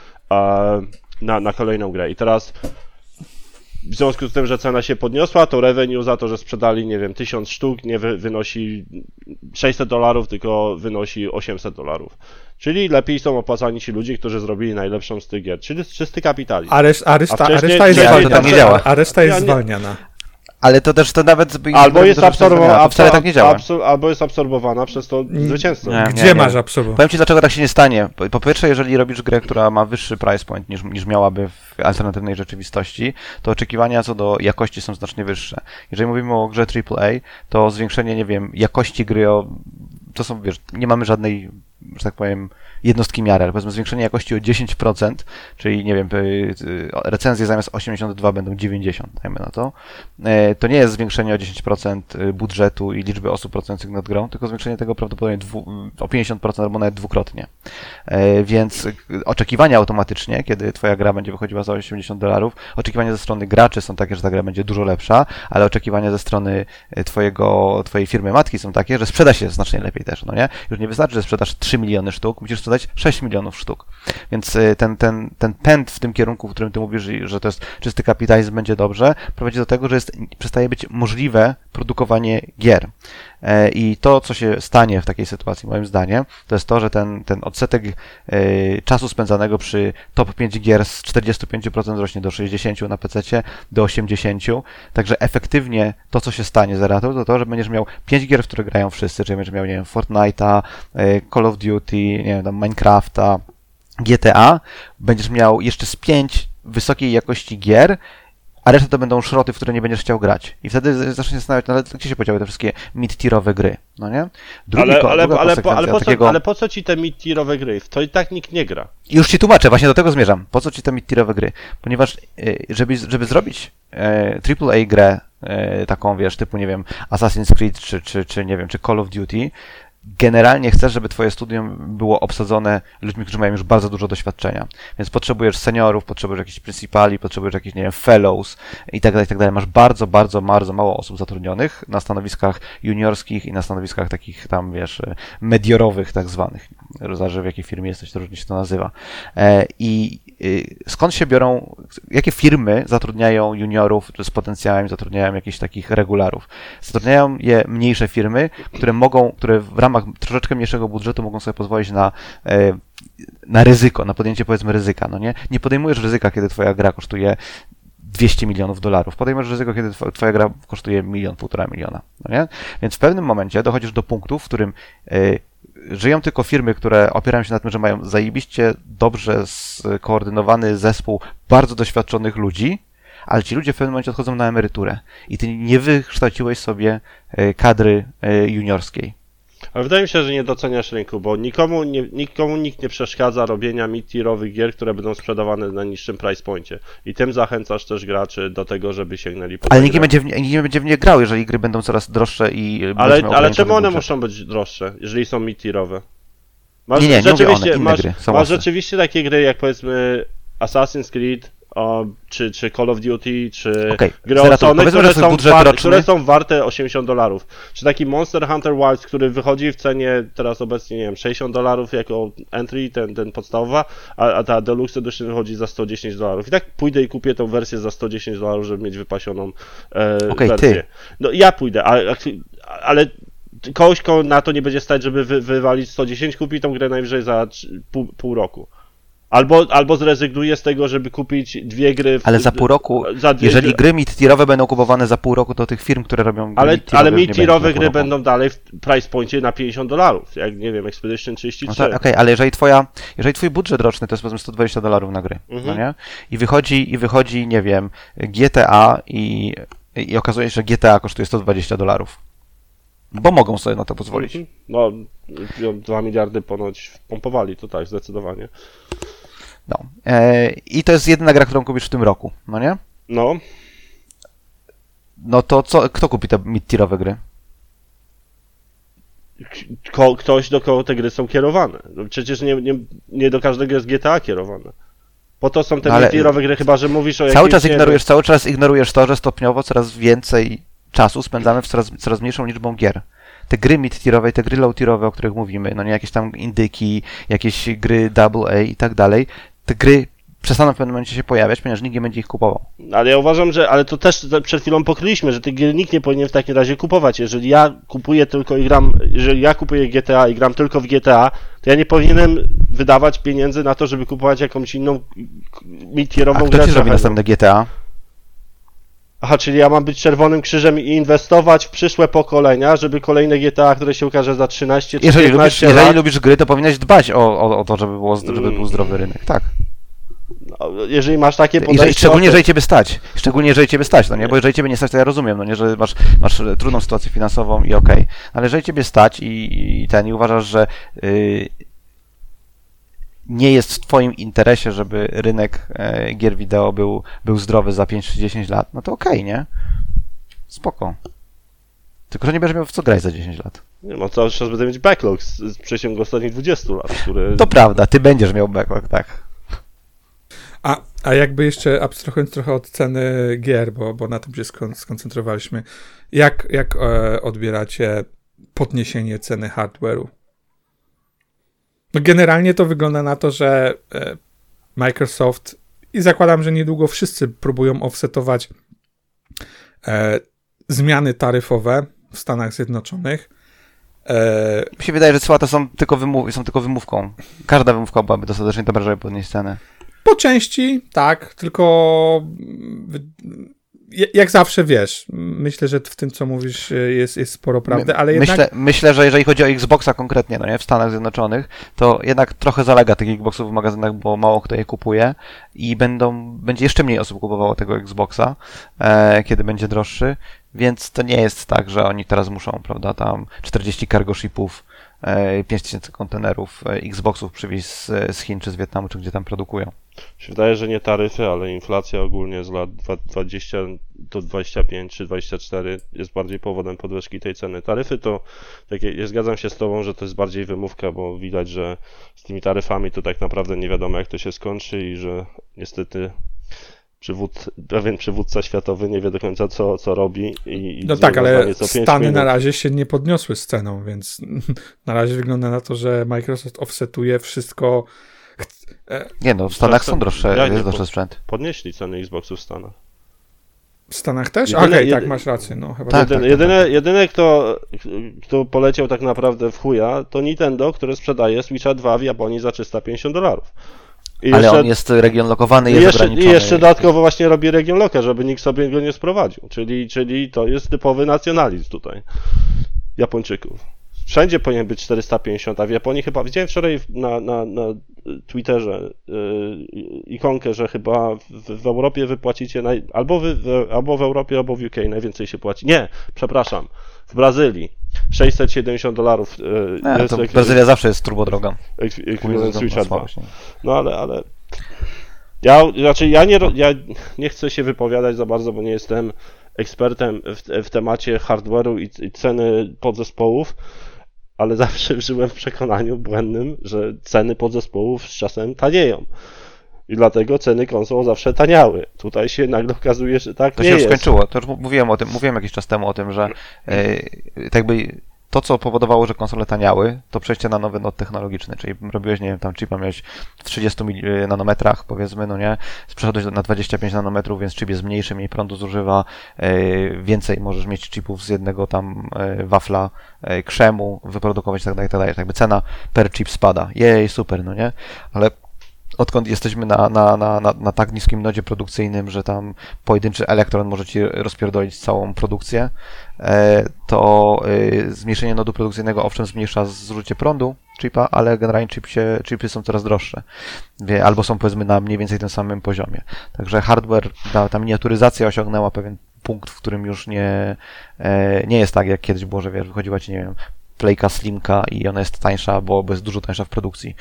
na kolejną grę. I teraz w związku z tym, że cena się podniosła, to revenue za to, że sprzedali, nie wiem, 1000 sztuk nie wynosi $600, tylko wynosi $800. Czyli lepiej są opłacani ci ludzie, którzy zrobili najlepszą z tych gier. Czyli czysty kapitalizm. A reszta jest zwalniana. Ale to też to nawet... Albo jest absorbowana, wcale tak nie działa. Albo jest absorbowana przez to zwycięzcę. Gdzie masz absorbować? Powiem ci, dlaczego tak się nie stanie. Po pierwsze, jeżeli robisz grę, która ma wyższy price point niż miałaby w alternatywnej rzeczywistości, to oczekiwania co do jakości są znacznie wyższe. Jeżeli mówimy o grze AAA, to zwiększenie, nie wiem, jakości gry to są, wiesz, nie mamy żadnej, że tak powiem, jednostki miary, ale powiedzmy zwiększenie jakości o 10%, czyli nie wiem, recenzje zamiast 82 będą 90, dajmy na to, to nie jest zwiększenie o 10% budżetu i liczby osób pracujących nad grą, tylko zwiększenie tego prawdopodobnie o 50% albo nawet dwukrotnie. Więc oczekiwania automatycznie, kiedy twoja gra będzie wychodziła za $80, oczekiwania ze strony graczy są takie, że ta gra będzie dużo lepsza, ale oczekiwania ze strony twojej firmy matki są takie, że sprzeda się znacznie lepiej też, no nie? Już nie wystarczy, że sprzedasz 3 miliony sztuk, musisz sprzedać 6 milionów sztuk. Więc ten pęd w tym kierunku, w którym ty mówisz, że to jest czysty kapitalizm, będzie dobrze, prowadzi do tego, że przestaje być możliwe produkowanie gier. I to, co się stanie w takiej sytuacji, moim zdaniem, to jest to, że ten odsetek czasu spędzanego przy top 5 gier z 45% rośnie do 60% na PC, do 80%. Także efektywnie to, co się stanie Zeratul, to to, że będziesz miał 5 gier, w które grają wszyscy, czyli będziesz miał, nie wiem, Fortnite'a, Call of Duty, nie wiem, tam Minecrafta, GTA, będziesz miał jeszcze z 5 wysokiej jakości gier, a reszta to będą szroty, w które nie będziesz chciał grać. I wtedy zaczniesz się zastanawiać, no ale gdzie się podziały te wszystkie mid-tierowe gry, no nie? Ale po co ci te mid-tierowe gry? W to i tak nikt nie gra. Już ci tłumaczę, właśnie do tego zmierzam. Po co ci te mid-tierowe gry? Ponieważ, żeby zrobić AAA grę, taką, wiesz, typu, nie wiem, Assassin's Creed, czy nie wiem, czy Call of Duty, generalnie chcesz, żeby twoje studium było obsadzone ludźmi, którzy mają już bardzo dużo doświadczenia. Więc potrzebujesz seniorów, potrzebujesz jakichś principali, potrzebujesz jakichś, nie wiem, fellows i tak dalej, i tak dalej. Masz bardzo, bardzo, bardzo mało osób zatrudnionych na stanowiskach juniorskich i na stanowiskach takich tam, wiesz, mediorowych tak zwanych. Zależy w jakiej firmie jesteś, to różnie się to nazywa. Skąd się biorą, jakie firmy zatrudniają juniorów z potencjałem, zatrudniają jakichś takich regularów? Zatrudniają je mniejsze firmy, które w ramach troszeczkę mniejszego budżetu mogą sobie pozwolić na ryzyko, na podjęcie, powiedzmy, ryzyka, no nie? Nie podejmujesz ryzyka, kiedy twoja gra kosztuje $200 milionów. Podejmujesz ryzyko, kiedy twoja gra kosztuje 1 milion, 1,5 miliona, no nie? Więc w pewnym momencie dochodzisz do punktu, w którym żyją tylko firmy, które opierają się na tym, że mają zajebiście dobrze skoordynowany zespół bardzo doświadczonych ludzi, ale ci ludzie w pewnym momencie odchodzą na emeryturę i ty nie wykształciłeś sobie kadry juniorskiej. Ale wydaje mi się, że nie doceniasz rynku, bo nikomu nikt nie przeszkadza robienia mid-tierowych gier, które będą sprzedawane na niższym price poincie. I tym zachęcasz też graczy do tego, żeby sięgnęli po Ale te nikt gry. nie będzie w nie grał, jeżeli gry będą coraz droższe i będziesz miał Ale ograniczony czemu one budżet. muszą być droższe, jeżeli są mid-tierowe? Nie mówię one, inne gry są masz mocne. rzeczywiście takie gry jak powiedzmy Assassin's Creed, czy Call of Duty, czy Okej, gry Zeratul, od Sony, powiedzmy, które że twój są, budżet roczny- które są warte $80. Czy taki Monster Hunter Wilds, który wychodzi w cenie teraz obecnie, nie wiem, $60 jako entry, ten podstawowa, a ta Deluxe Edition wychodzi za $110. I tak pójdę i kupię tą wersję za $110, żeby mieć wypasioną Okej, wersję. ty. No ja pójdę, ale kogoś na to nie będzie stać, żeby wywalić 110, kupi tą grę najwyżej za pół roku. Albo zrezygnuje z tego, żeby kupić dwie gry. Ale za pół roku, za dwie jeżeli gry, gry mid-tierowe będą kupowane za pół roku, to tych firm, które robią gry ale mid-tierowe już nie mid-tierowe będzie za pół gry roku. będą dalej w price poincie na $50, jak nie wiem, Expedition 33. No tak, okej, ale jeżeli twój budżet roczny to jest powiedzmy $120 na gry, no nie? I wychodzi, nie wiem, GTA i okazuje się, że GTA kosztuje $120. Bo mogą sobie na to pozwolić. No, 2 miliardy ponoć wpompowali, to tak, zdecydowanie. No. I to jest jedyna gra, którą kupisz w tym roku, no nie? No, No to kto kupi te mid-tierowe gry? ktoś, do kogo te gry są kierowane. No, przecież nie do każdego jest GTA kierowane. Po to są te No, ale mid-tierowe gry, chyba że mówisz o Cały jakimś... czas ignorujesz to, że stopniowo coraz więcej czasu spędzamy w coraz mniejszą liczbą gier. Te gry mid-tierowe, te gry low-tierowe, o których mówimy, no nie jakieś tam indyki, jakieś gry AA i tak dalej, te gry przestaną w pewnym momencie się pojawiać, ponieważ nikt nie będzie ich kupował. Ale ja uważam, ale to też przed chwilą pokryliśmy, że tych gier nikt nie powinien w takim razie kupować. Jeżeli ja kupuję GTA i gram tylko w GTA, to ja nie powinienem wydawać pieniędzy na to, żeby kupować jakąś inną mid-tierową A grę. kto ci zrobi trochę. następne GTA? Aha, czyli ja mam być czerwonym krzyżem i inwestować w przyszłe pokolenia, żeby kolejne GTA, które się ukaże za 13 czy 15 lat... Jeżeli lubisz gry, to powinieneś dbać o to, żeby był zdrowy rynek, tak. Jeżeli masz takie podejście... Szczególnie, jeżeli ciebie stać, no nie? Bo jeżeli ciebie nie stać, to ja rozumiem, no nie, że masz trudną sytuację finansową i okej. Ale jeżeli ciebie stać i uważasz, że nie jest w twoim interesie, żeby rynek gier wideo był zdrowy za 5 czy 10 lat, no to okej, nie? Spoko. Tylko, że nie będziesz miał w co grać za 10 lat. Nie, no cały czas będę mieć backlog w przeciągu ostatnich 20 lat, który... To prawda, ty będziesz miał backlog, tak. A jakby jeszcze abstrahując trochę od ceny gier, bo na tym się skoncentrowaliśmy, jak odbieracie podniesienie ceny hardware'u? No generalnie to wygląda na to, że Microsoft i zakładam, że niedługo wszyscy próbują offsetować zmiany taryfowe w Stanach Zjednoczonych. Mi się wydaje, że cła to są tylko wymówką. Każda wymówka byłaby dostatecznie dobra, żeby podnieść cenę. Po części, tak, tylko jak zawsze wiesz, myślę, że w tym, co mówisz, jest sporo prawdy, ale jednak... Myślę, że jeżeli chodzi o Xboxa konkretnie, no nie, w Stanach Zjednoczonych, to jednak trochę zalega tych Xboxów w magazynach, bo mało kto je kupuje i będzie jeszcze mniej osób kupowało tego Xboxa, kiedy będzie droższy, więc to nie jest tak, że oni teraz muszą, prawda, tam 40 cargo shipów, 5000 kontenerów Xboxów przywieźć z Chin, czy z Wietnamu, czy gdzie tam produkują. Mi się wydaje, że nie taryfy, ale inflacja ogólnie z lat 20 do 25 czy 24 jest bardziej powodem podwyżki tej ceny. Taryfy to, ja zgadzam się z Tobą, że to jest bardziej wymówka, bo widać, że z tymi taryfami to tak naprawdę nie wiadomo, jak to się skończy i że niestety pewien przywódca światowy nie wie do końca, co robi. No tak, ale Stany na razie się nie podniosły z ceną, więc na razie wygląda na to, że Microsoft offsetuje wszystko. Nie no, w Stanach są droższe, jest droższy sprzęt. Podnieśli ceny Xboxów w Stanach. W Stanach też? Okej, tak, masz rację. No, chyba tak, jedyne kto poleciał tak naprawdę w chuja, to Nintendo, które sprzedaje Switcha 2 w Japonii za $350. Ale on jest region lokowany, jest ograniczony. I jeszcze dodatkowo właśnie robi region loka, żeby nikt sobie go nie sprowadził. Czyli to jest typowy nacjonalizm tutaj Japończyków. wszędzie powinien być 450, a w Japonii chyba, widziałem wczoraj na Twitterze ikonkę, że chyba w Europie wypłacicie, albo w Europie, albo w UK najwięcej się płaci. Nie, przepraszam, w Brazylii $670. To Brazylia zawsze jest turbo droga. Ekwiwalent Switcha 2. No ale ja nie chcę się wypowiadać za bardzo, bo nie jestem ekspertem w temacie hardware'u i ceny podzespołów, ale zawsze żyłem w przekonaniu błędnym, że ceny podzespołów z czasem tanieją. I dlatego ceny konsol zawsze taniały. Tutaj się nagle okazuje, że tak to nie jest. To jest. się już skończyło. To już mówiłem jakiś czas temu o tym, że tak jakby to, co powodowało, że konsole taniały, to przejście na nowy not technologiczny, czyli robiłeś, nie wiem, tam chipa miałeś w 30 nanometrach, powiedzmy, no nie, przeszedłeś na 25 nanometrów, więc chip jest mniejszy, mniej prądu zużywa, więcej możesz mieć chipów z jednego tam wafla krzemu, wyprodukować i tak dalej, tak dalej. Jakby cena per chip spada. Jej, super, no nie? Ale odkąd jesteśmy na tak niskim nodzie produkcyjnym, że tam pojedynczy elektron może ci rozpierdolić całą produkcję, to zmniejszenie nodu produkcyjnego owszem zmniejsza zużycie prądu chipa, ale generalnie chipy są coraz droższe. Albo są powiedzmy na mniej więcej tym samym poziomie. Także hardware, ta miniaturyzacja osiągnęła pewien punkt, w którym już nie jest tak, jak kiedyś było, że wiesz, wychodziła ci, nie wiem, Playka Slimka i ona jest tańsza, bo jest dużo tańsza w produkcji.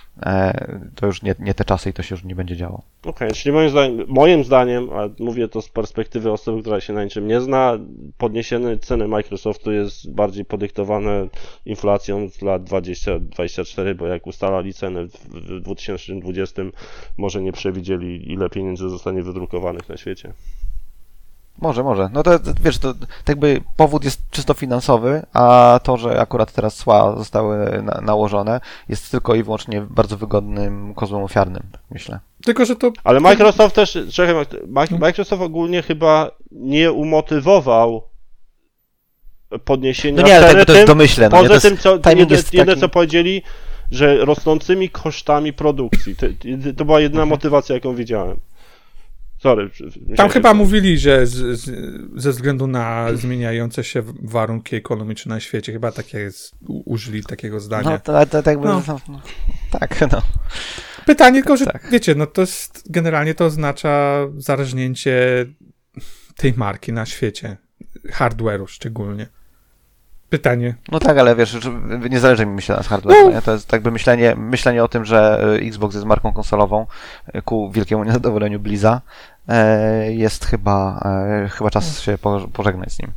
To już nie te czasy i to się już nie będzie działo. Okej, czyli moim zdaniem, a mówię to z perspektywy osoby, która się na niczym nie zna, podniesienie ceny Microsoftu jest bardziej podyktowane inflacją z lat 20-24, bo jak ustalali ceny w 2020, może nie przewidzieli, ile pieniędzy zostanie wydrukowanych na świecie. Może. No to wiesz, to jakby powód jest czysto finansowy, a to, że akurat teraz cła zostały nałożone, jest tylko i wyłącznie bardzo wygodnym kozłem ofiarnym, myślę. Tylko, że to... Ale Microsoft też, Microsoft ogólnie chyba nie umotywował podniesienia no nie, ale ceny to jest domyślne. No poza tym, jedyne co powiedzieli, że rosnącymi kosztami produkcji. To była jedyna motywacja, jaką widziałem. Sorry. Tam chyba mówili, że ze względu na zmieniające się warunki ekonomiczne na świecie, chyba użyli takiego zdania. No, to jakby... Tak, no. Pytanie tylko, że tak. Wiecie, no to jest, generalnie to oznacza zarażnięcie tej marki na świecie. Hardware'u szczególnie. Pytanie. No tak, ale wiesz, nie zależy mi myślenia z hardware'u, nie? To jest jakby myślenie o tym, że Xbox jest marką konsolową ku wielkiemu niezadowoleniu Bliza, jest chyba czas się pożegnać z nim.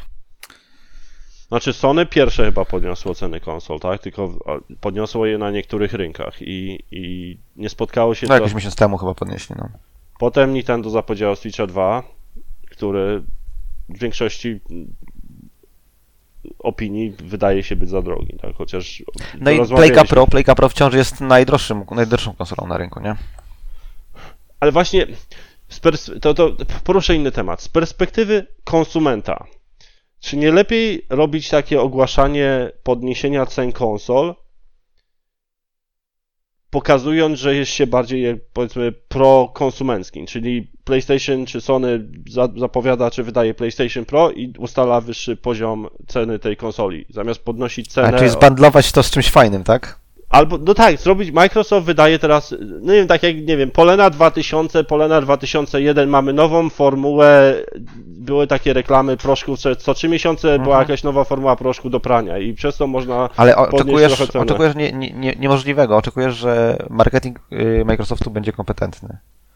Znaczy Sony pierwsze chyba podniosło ceny konsol, tak? Tylko podniosło je na niektórych rynkach i nie spotkało się No jakiś miesiąc temu chyba podnieśli, no. Potem Nintendo zapowiedziało Switcha 2, który w większości opinii wydaje się być za drogi, tak? Chociaż... No i Playka Pro wciąż jest najdroższą konsolą na rynku, nie? Ale właśnie to poruszę inny temat. Z perspektywy konsumenta, czy nie lepiej robić takie ogłaszanie podniesienia cen konsol, pokazując, że jest się bardziej, powiedzmy, prokonsumenckim, czyli PlayStation czy Sony zapowiada, czy wydaje PlayStation Pro i ustala wyższy poziom ceny tej konsoli, zamiast podnosić cenę... czyli zbandlować to z czymś fajnym, tak? Albo, no tak, Microsoft wydaje teraz, no nie wiem, tak jak, nie wiem, Polena 2000, Polena 2001, mamy nową formułę, były takie reklamy proszków, co 3 miesiące była jakaś nowa formuła proszku do prania i przez to można ale podnieść trochę cenę. Oczekujesz niemożliwego, oczekujesz, że marketing Microsoftu będzie kompetentny.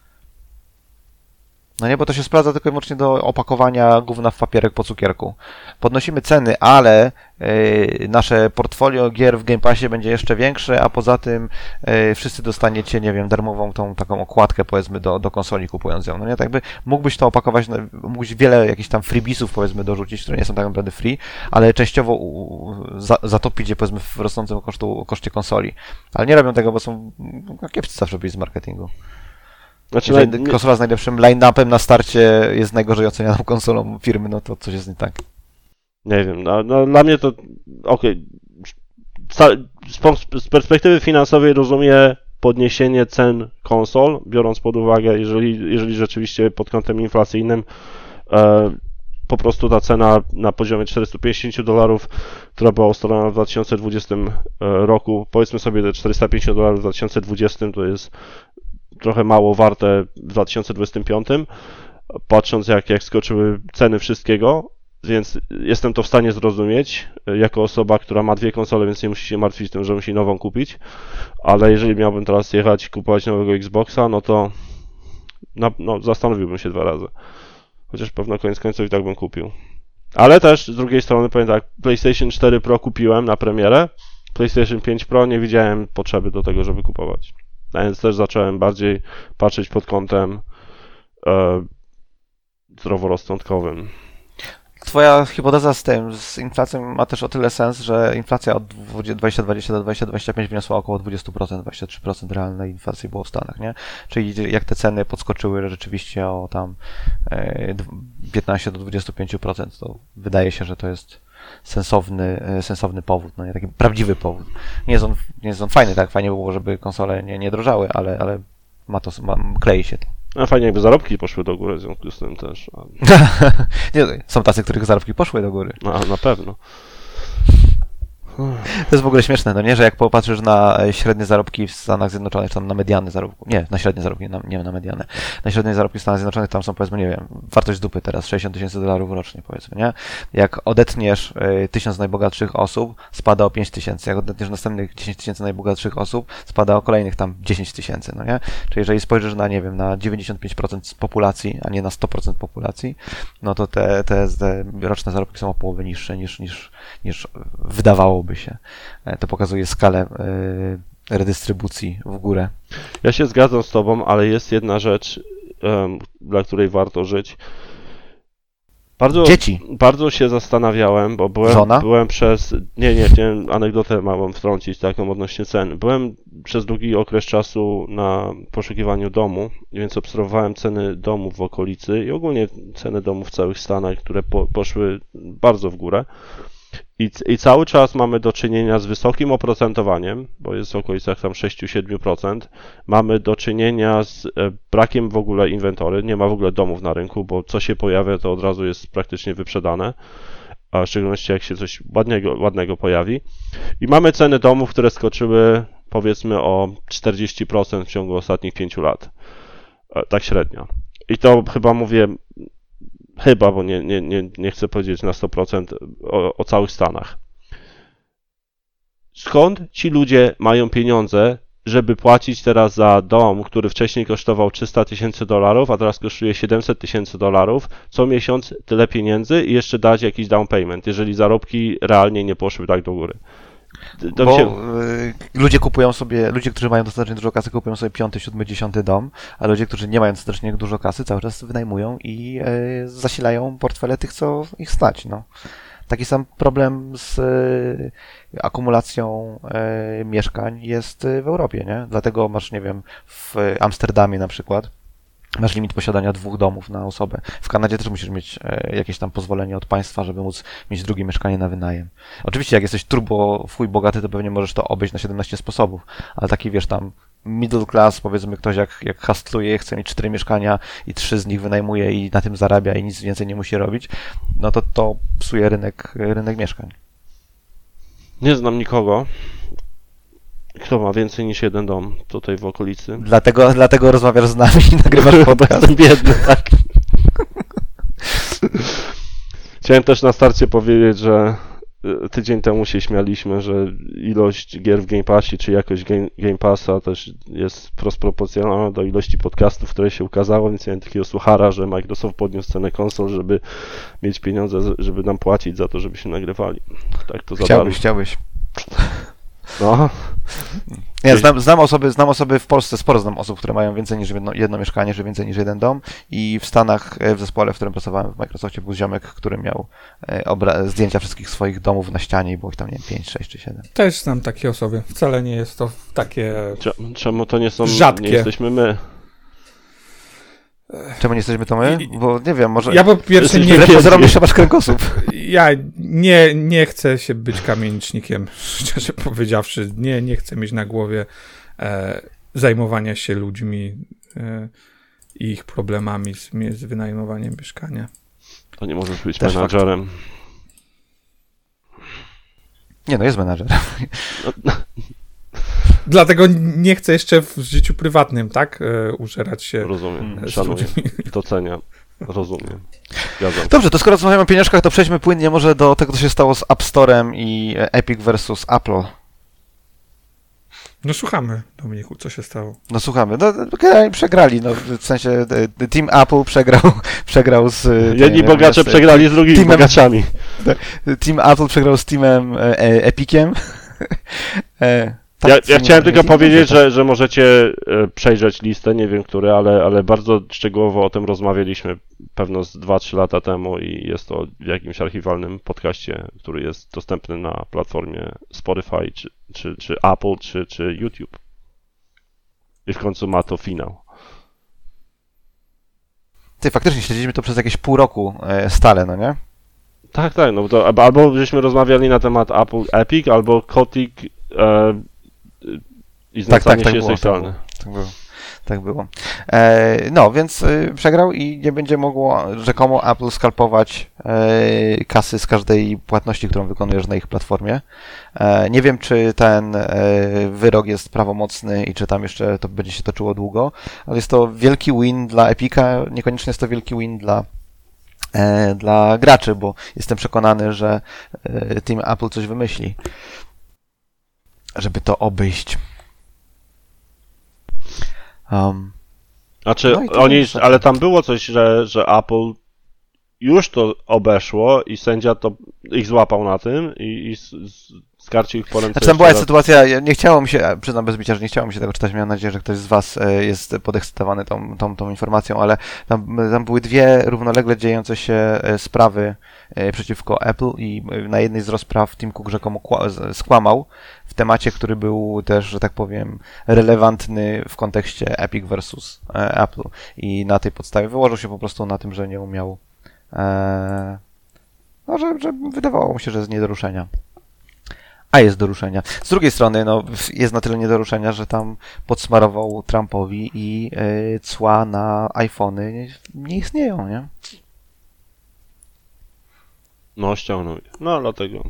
No nie, bo to się sprawdza tylko i wyłącznie do opakowania gówna w papierek po cukierku. Podnosimy ceny, ale nasze portfolio gier w Game Passie będzie jeszcze większe, a poza tym wszyscy dostaniecie, nie wiem, darmową tą taką okładkę, powiedzmy, do konsoli kupując ją. No nie, tak jakby mógłbyś to opakować, mógłbyś wiele jakichś tam freebisów, powiedzmy, dorzucić, które nie są tak naprawdę free, ale częściowo zatopić je, powiedzmy, w rosnącym koszcie konsoli. Ale nie robią tego, bo są kiepscy zawsze byli z marketingu. Znaczy, jeżeli konsola z najlepszym line-upem na starcie jest najgorzej ocenianą konsolą firmy, no to coś jest nie tak. Nie wiem, no dla mnie to okej. Z perspektywy finansowej rozumiem podniesienie cen konsol, biorąc pod uwagę, jeżeli rzeczywiście pod kątem inflacyjnym po prostu ta cena na poziomie $450, która była ustalona w 2020 roku, powiedzmy sobie te $450 w 2020 to jest trochę mało warte w 2025, patrząc jak skoczyły ceny wszystkiego, więc jestem to w stanie zrozumieć, jako osoba, która ma 2 konsole, więc nie musi się martwić tym, że musi nową kupić, ale jeżeli miałbym teraz jechać i kupować nowego Xboxa, no to zastanowiłbym się 2 razy. Chociaż pewno koniec końców i tak bym kupił. Ale też z drugiej strony powiem tak, PlayStation 4 Pro kupiłem na premierę, PlayStation 5 Pro nie widziałem potrzeby do tego, żeby kupować. A więc też zacząłem bardziej patrzeć pod kątem zdroworozsądkowym. Twoja hipoteza z inflacją ma też o tyle sens, że inflacja od 2020 do 2025 wyniosła około 20%, 23% realnej inflacji było w Stanach, nie? Czyli jak te ceny podskoczyły rzeczywiście o tam 15 do 25%, to wydaje się, że to jest sensowny powód, no nie taki prawdziwy powód. Nie jest on fajny, tak? Fajnie było, żeby konsole nie drożały, ale klei się to. No fajnie, jakby zarobki poszły do góry w związku z tym też. Nie, są tacy, których zarobki poszły do góry. No, na pewno. To jest w ogóle śmieszne, no nie? Że jak popatrzysz na średnie zarobki w Stanach Zjednoczonych, czy tam na mediany zarobków, nie, na średnie zarobki, nie na mediany, na średnie zarobki w Stanach Zjednoczonych tam są, powiedzmy, nie wiem, wartość dupy teraz, $60,000 rocznie, powiedzmy, nie? Jak odetniesz 1000 najbogatszych osób, spada o 5000, jak odetniesz następnych 10 000 najbogatszych osób, spada o kolejnych tam 10 000, no nie? Czyli jeżeli spojrzysz na, nie wiem, na 95% populacji, a nie na 100% populacji, no to te roczne zarobki są o połowę niższe niż wydawałoby się. To pokazuje skalę redystrybucji w górę. Ja się zgadzam z tobą, ale jest jedna rzecz, dla której warto żyć. Dzieci. Bardzo się zastanawiałem, bo byłem przez... Nie, chciałem anegdotę małą wtrącić, taką odnośnie cen. Byłem przez długi okres czasu na poszukiwaniu domu, więc obserwowałem ceny domów w okolicy i ogólnie ceny domów w całych Stanach, które poszły bardzo w górę. I cały czas mamy do czynienia z wysokim oprocentowaniem, bo jest w okolicach tam 6-7%. Mamy do czynienia z brakiem w ogóle inwentory, nie ma w ogóle domów na rynku, bo co się pojawia, to od razu jest praktycznie wyprzedane, a w szczególności jak się coś ładnego pojawi. I mamy ceny domów, które skoczyły powiedzmy o 40% w ciągu ostatnich 5 lat. Tak średnio. I to chyba mówię... bo nie chcę powiedzieć na 100% o całych Stanach. Skąd ci ludzie mają pieniądze, żeby płacić teraz za dom, który wcześniej kosztował $300,000, a teraz kosztuje $700,000, co miesiąc tyle pieniędzy i jeszcze dać jakiś down payment, jeżeli zarobki realnie nie poszły tak do góry? Ludzie, którzy mają dostatecznie dużo kasy, kupują sobie 5., 7., 10. dom, a ludzie, którzy nie mają dostatecznie dużo kasy, cały czas wynajmują i zasilają portfele tych, co ich stać, no. Taki sam problem z akumulacją mieszkań jest w Europie, nie? Dlatego masz, nie wiem, w Amsterdamie na przykład, masz limit posiadania 2 domów na osobę. W Kanadzie też musisz mieć jakieś tam pozwolenie od państwa, żeby móc mieć drugie mieszkanie na wynajem. Oczywiście jak jesteś turbo bogaty, to pewnie możesz to obejść na 17 sposobów, ale taki, wiesz, tam middle class, powiedzmy, ktoś jak hustluje, chce mieć 4 mieszkania i 3 z nich wynajmuje i na tym zarabia i nic więcej nie musi robić, no to psuje rynek mieszkań. Nie znam nikogo, kto ma więcej niż 1 dom tutaj w okolicy. Dlatego rozmawiasz z nami i nagrywasz podcast. Jestem biedny, tak. Chciałem też na starcie powiedzieć, że tydzień temu się śmialiśmy, że ilość gier w Game Passie, czy jakość Game Passa też jest wprost proporcjonalna do ilości podcastów, które się ukazało, więc miałem takiego suchara, że Microsoft podniósł cenę konsol, żeby mieć pieniądze, żeby nam płacić za to, żebyśmy nagrywali. Tak to Chciałbyś. No. Nie, znam osoby w Polsce, sporo znam osób, które mają więcej niż jedno mieszkanie, że więcej niż 1 dom i w Stanach, w zespole, w którym pracowałem w Microsoftie, był ziomek, który miał zdjęcia wszystkich swoich domów na ścianie i było ich tam, nie wiem, 5, 6 czy 7. Też znam takie osoby. Wcale nie jest to takie Czemu to nie są rzadkie. Nie jesteśmy my? Czemu nie jesteśmy to my? Bo nie wiem, może... Ja po pierwsze masz kręgosłup. Ja nie chcę się być kamienicznikiem, szczerze powiedziawszy. Nie chcę mieć na głowie zajmowania się ludźmi i ich problemami z wynajmowaniem mieszkania. To nie możesz być Też menadżerem. Nie no, jest menadżer. Dlatego nie chcę jeszcze w życiu prywatnym, tak? Użerać się. Rozumiem, z szanuję, ludźmi. doceniam, rozumiem. Zgadzam. Dobrze, to skoro rozmawiamy o pieniążkach, to przejdźmy płynnie może do tego, co się stało z App Storem i Epic versus Apple. No słuchamy, Dominiku, co się stało? No słuchamy, no generalnie przegrali, no w sensie Team Apple przegrał z... Jedni bogacze przegrali z drugimi teamem- bogaczami. Team Apple przegrał z teamem Epiciem. Ja chciałem tylko powiedzieć, że możecie przejrzeć listę, nie wiem który, ale bardzo szczegółowo o tym rozmawialiśmy pewno z 2-3 lata temu i jest to w jakimś archiwalnym podcaście, który jest dostępny na platformie Spotify, czy Apple, czy YouTube. I w końcu ma to finał. Ty, faktycznie śledziliśmy to przez jakieś pół roku stale, no nie? Tak, no to albo żeśmy rozmawiali na temat Apple Epic, albo Kotick i znęcanie się seksualne. Tak było. No, więc przegrał i nie będzie mogło rzekomo Apple skalpować kasy z każdej płatności, którą wykonujesz na ich platformie. Nie wiem, czy ten wyrok jest prawomocny i czy tam jeszcze to będzie się toczyło długo, ale jest to wielki win dla Epica, niekoniecznie jest to wielki win dla graczy, bo jestem przekonany, że Team Apple coś wymyśli, żeby to obejść. Znaczy, no ale tam było coś, że Apple już to obeszło i sędzia to ich złapał na tym i skarcił ich po ręce. Znaczy tam była sytuacja, nie chciało mi się, przyznam bez bicia, że nie chciało mi się tego czytać, miałem nadzieję, że ktoś z was jest podekscytowany tą informacją, ale tam były dwie równolegle dziejące się sprawy przeciwko Apple i na jednej z rozpraw Tim Cook rzekomo skłamał w temacie, który był też, że tak powiem, relevantny w kontekście Epic versus Apple i na tej podstawie wyłożył się po prostu na tym, że nie umiał, no, że wydawało mu się, że jest nie do ruszenia. A jest do ruszenia. Z drugiej strony, no, jest na tyle nie do ruszenia, że tam podsmarował Trumpowi i cła na iPhony nie istnieją, nie? No, ściągnął. No, dlatego.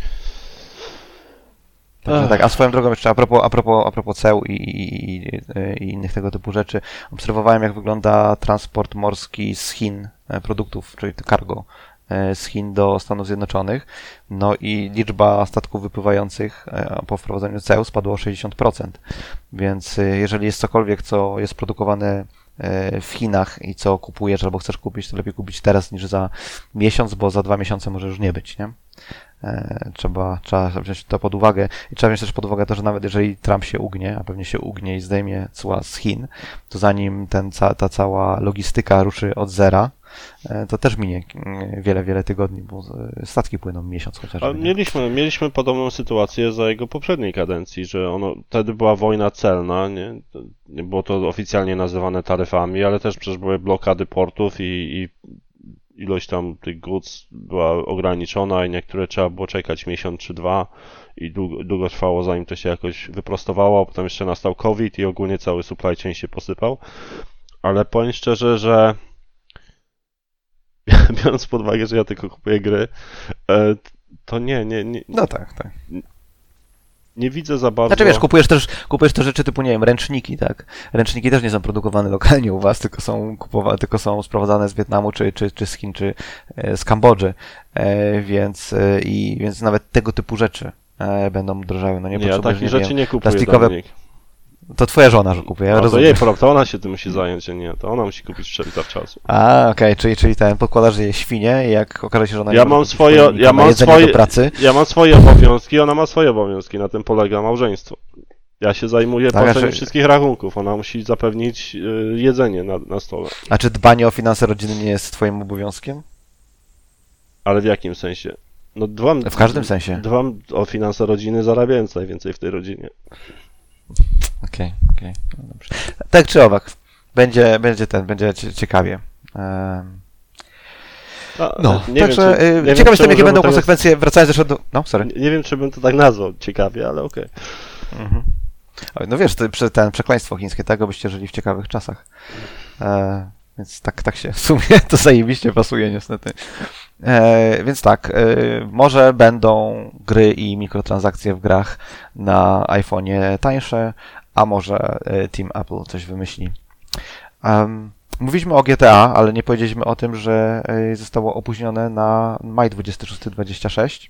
Także tak, a swoją drogą jeszcze a propos ceł i innych tego typu rzeczy, obserwowałem, jak wygląda transport morski z Chin produktów, czyli cargo z Chin do Stanów Zjednoczonych, no i liczba statków wypływających po wprowadzeniu ceł spadła o 60%, więc jeżeli jest cokolwiek, co jest produkowane w Chinach i co kupujesz albo chcesz kupić, to lepiej kupić teraz niż za miesiąc, bo za 2 miesiące może już nie być, nie? Trzeba wziąć to pod uwagę i trzeba wziąć też pod uwagę to, że nawet jeżeli Trump się ugnie, a pewnie się ugnie i zdejmie cła z Chin, to zanim ta cała logistyka ruszy od zera, to też minie wiele tygodni, bo statki płyną miesiąc chociażby. A mieliśmy podobną sytuację za jego poprzedniej kadencji, że wtedy była wojna celna, nie było to oficjalnie nazywane taryfami, ale też przecież były blokady portów i ilość tam tych goods była ograniczona i niektóre trzeba było czekać miesiąc czy 2 i długo trwało, zanim to się jakoś wyprostowało, potem jeszcze nastał COVID i ogólnie cały supply chain się posypał. Ale powiem szczerze, że biorąc pod uwagę, że ja tylko kupuję gry, to nie. No tak. Nie widzę za bardzo. Znaczy wiesz, kupujesz też rzeczy typu, nie wiem, ręczniki, tak? Ręczniki też nie są produkowane lokalnie u was, tylko są sprowadzane z Wietnamu, czy z Chin, czy z Kambodży, więc nawet tego typu rzeczy będą drożały. No nie ja takich rzeczy nie kupuję, plastikowe. Dominik. To twoja żona, że kupuje, ja to rozumiem. jej problem, to ona się tym musi zająć, a nie, to ona musi kupić zawczasu. A, okej, czyli podkładasz jej świnie i jak okaże się, że ona nie może do pracy. Ja mam swoje obowiązki, ona ma swoje obowiązki, na tym polega małżeństwo. Ja się zajmuję płaceniem wszystkich rachunków, ona musi zapewnić jedzenie na stole. A czy dbanie o finanse rodziny nie jest twoim obowiązkiem? Ale w jakim sensie? No w każdym sensie. Dbam o finanse rodziny, zarabiając najwięcej w tej rodzinie. Okej. No dobrze. Tak czy owak, będzie ciekawie. No, także ciekaw jestem, jakie będą konsekwencje, wracając jeszcze do... No, sorry. Nie wiem, czy bym to tak nazwał ciekawie, ale okej. No wiesz, przekleństwo chińskie, tak, abyście żyli w ciekawych czasach. Więc tak się w sumie to zajebiście pasuje niestety. Więc tak, może będą gry i mikrotransakcje w grach na iPhone'ie tańsze, a może Team Apple coś wymyśli. Mówiliśmy o GTA, ale nie powiedzieliśmy o tym, że zostało opóźnione na maj 26-26.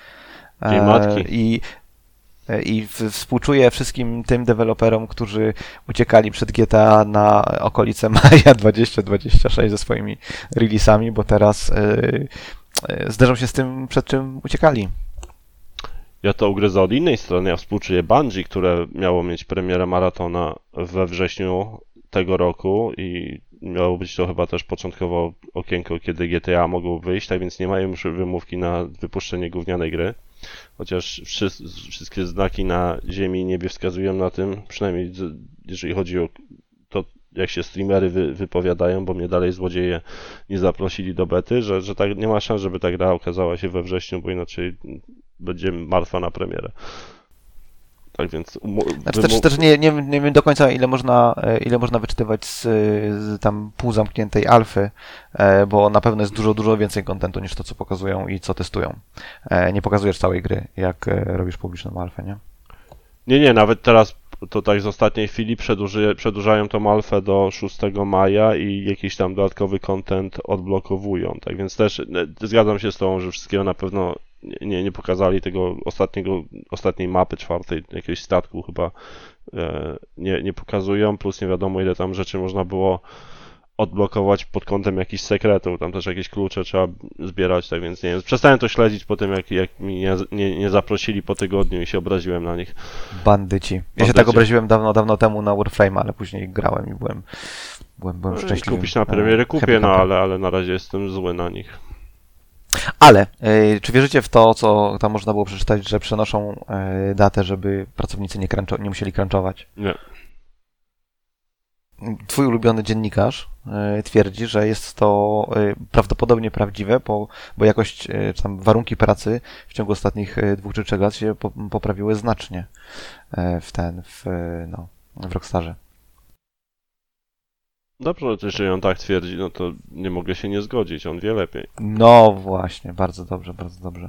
I współczuję wszystkim tym deweloperom, którzy uciekali przed GTA na okolice maja 2026 ze swoimi releasami, bo teraz zderzą się z tym, przed czym uciekali. Ja to ugryzę od innej strony. Ja współczuję Bungie, które miało mieć premierę maratona we wrześniu tego roku i miało być to chyba też początkowo okienko, kiedy GTA mogło wyjść, tak więc nie mają już wymówki na wypuszczenie gównianej gry. Chociaż wszystkie znaki na ziemi i niebie wskazują na tym, przynajmniej jeżeli chodzi o to, jak się streamery wypowiadają, bo mnie dalej złodzieje nie zaprosili do bety, że tak nie ma szans, żeby ta gra okazała się we wrześniu, bo inaczej będzie martwa na premierę. Tak więc... Znaczy też nie wiem do końca, ile można wyczytywać z tam półzamkniętej alfy, bo na pewno jest dużo więcej kontentu niż to, co pokazują i co testują. Nie pokazujesz całej gry, jak robisz publiczną alfę, nie? Nie, nawet teraz to tak z ostatniej chwili przedłużają tą alfę do 6 maja i jakiś tam dodatkowy content odblokowują. Tak więc też zgadzam się z tą, że wszystkiego na pewno nie pokazali tego ostatniej mapy czwartej, jakiegoś statku chyba nie pokazują, plus nie wiadomo ile tam rzeczy można było odblokować pod kątem jakichś sekretów, tam też jakieś klucze trzeba zbierać, tak więc nie wiem, przestałem to śledzić po tym, jak mi nie zaprosili po tygodniu i się obraziłem na nich. Bandyci. Ja się tak obraziłem dawno temu na Warframe, ale później grałem i byłem szczęśliwy. Kupić na premierę kupię, no ale na razie jestem zły na nich. Ale czy wierzycie w to, co tam można było przeczytać, że przenoszą datę, żeby pracownicy nie musieli crunchować? Nie. Twój ulubiony dziennikarz twierdzi, że jest to prawdopodobnie prawdziwe, bo jakość, czy tam warunki pracy w ciągu ostatnich 2 czy 3 lat się poprawiły znacznie w Rockstarze. Dobrze, jeżeli on tak twierdzi, no to nie mogę się nie zgodzić, on wie lepiej. No właśnie, bardzo dobrze, bardzo dobrze.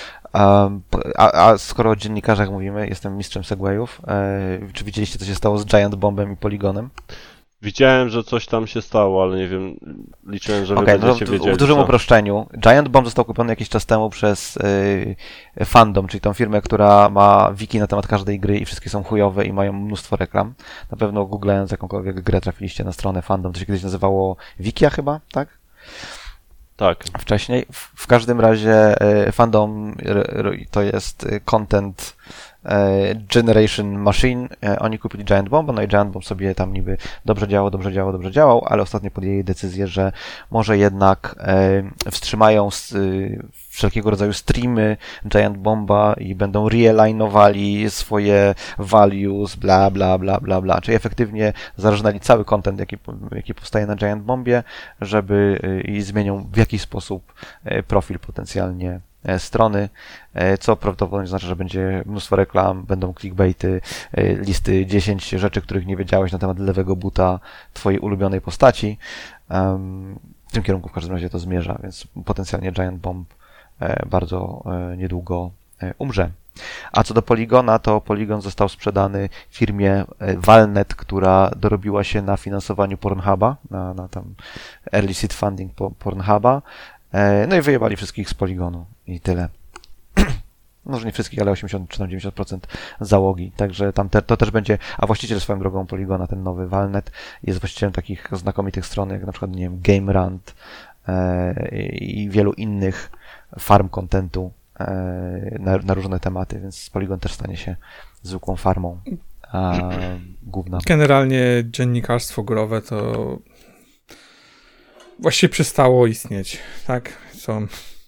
A skoro o dziennikarzach mówimy, jestem mistrzem segwayów. Czy widzieliście, co się stało z Giant Bombem i Polygonem? Widziałem, że coś tam się stało, ale nie wiem, liczyłem, że wy będziecie wiedzieli. W dużym uproszczeniu. Giant Bomb został kupiony jakiś czas temu przez Fandom, czyli tą firmę, która ma wiki na temat każdej gry i wszystkie są chujowe i mają mnóstwo reklam. Na pewno googlając jakąkolwiek grę trafiliście na stronę Fandom. To się kiedyś nazywało Wikia chyba, tak? Tak. Wcześniej. W każdym razie Fandom to jest content Generation Machine. Oni kupili Giant Bomb, no i Giant Bomb sobie tam niby dobrze działał, ale ostatnio podjęli decyzję, że może jednak wstrzymają wszelkiego rodzaju streamy Giant Bomba i będą realignowali swoje values, bla, bla, bla, bla, bla. Czyli efektywnie zarżnęli cały content, jaki powstaje na Giant Bombie, i zmienią w jakiś sposób profil potencjalnie strony, co prawdopodobnie znaczy, że będzie mnóstwo reklam, będą clickbaity, listy 10 rzeczy, których nie wiedziałeś na temat lewego buta twojej ulubionej postaci. W tym kierunku w każdym razie to zmierza, więc potencjalnie Giant Bomb bardzo niedługo umrze. A co do Polygona, to Polygon został sprzedany firmie Valnet, która dorobiła się na finansowaniu Pornhuba, na tam early seed funding Pornhuba. No i wyjebali wszystkich z Polygonu i tyle. Może nie wszystkich, ale 80 czy tam 90% załogi. Także tam to też będzie, a właściciel swoją drogą Polygona, ten nowy Valnet, jest właścicielem takich znakomitych stron, jak na przykład, nie wiem, GameRant i wielu innych farm contentu na różne tematy, więc Polygon też stanie się zwykłą farmą gówna. Generalnie dziennikarstwo growe to właściwie przestało istnieć, tak? Są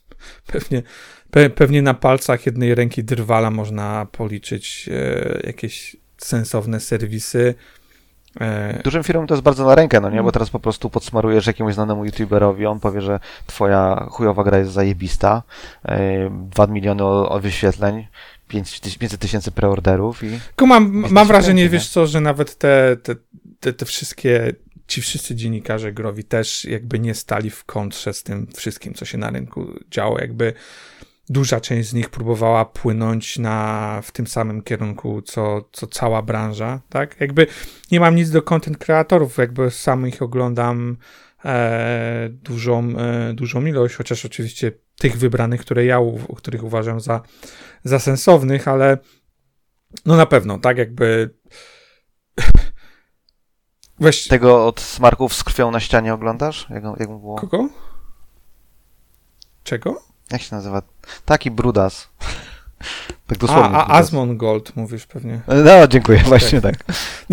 pewnie na palcach jednej ręki drwala można policzyć jakieś sensowne serwisy. Dużym firmom to jest bardzo na rękę, no nie? Bo teraz po prostu podsmarujesz jakiemuś znanemu youtuberowi, on powie, że twoja chujowa gra jest zajebista, 2 miliony wyświetleń, 500 tysięcy preorderów i... Tylko mam wrażenie, wiesz co, że nawet te wszystkie ci wszyscy dziennikarze growi też jakby nie stali w kontrze z tym wszystkim, co się na rynku działo. Jakby duża część z nich próbowała płynąć w tym samym kierunku, co cała branża, tak? Jakby nie mam nic do content kreatorów, jakby sam ich oglądam dużą ilość, chociaż oczywiście tych wybranych, których uważam za sensownych, ale no na pewno, tak? Jakby weź... Tego od smarków z krwią na ścianie oglądasz? Jak mu było? Kogo? Czego? Jak się nazywa? Taki brudas. Tak dosłownie. Brudas. Asmongold mówisz pewnie. No, dziękuję, właśnie tak.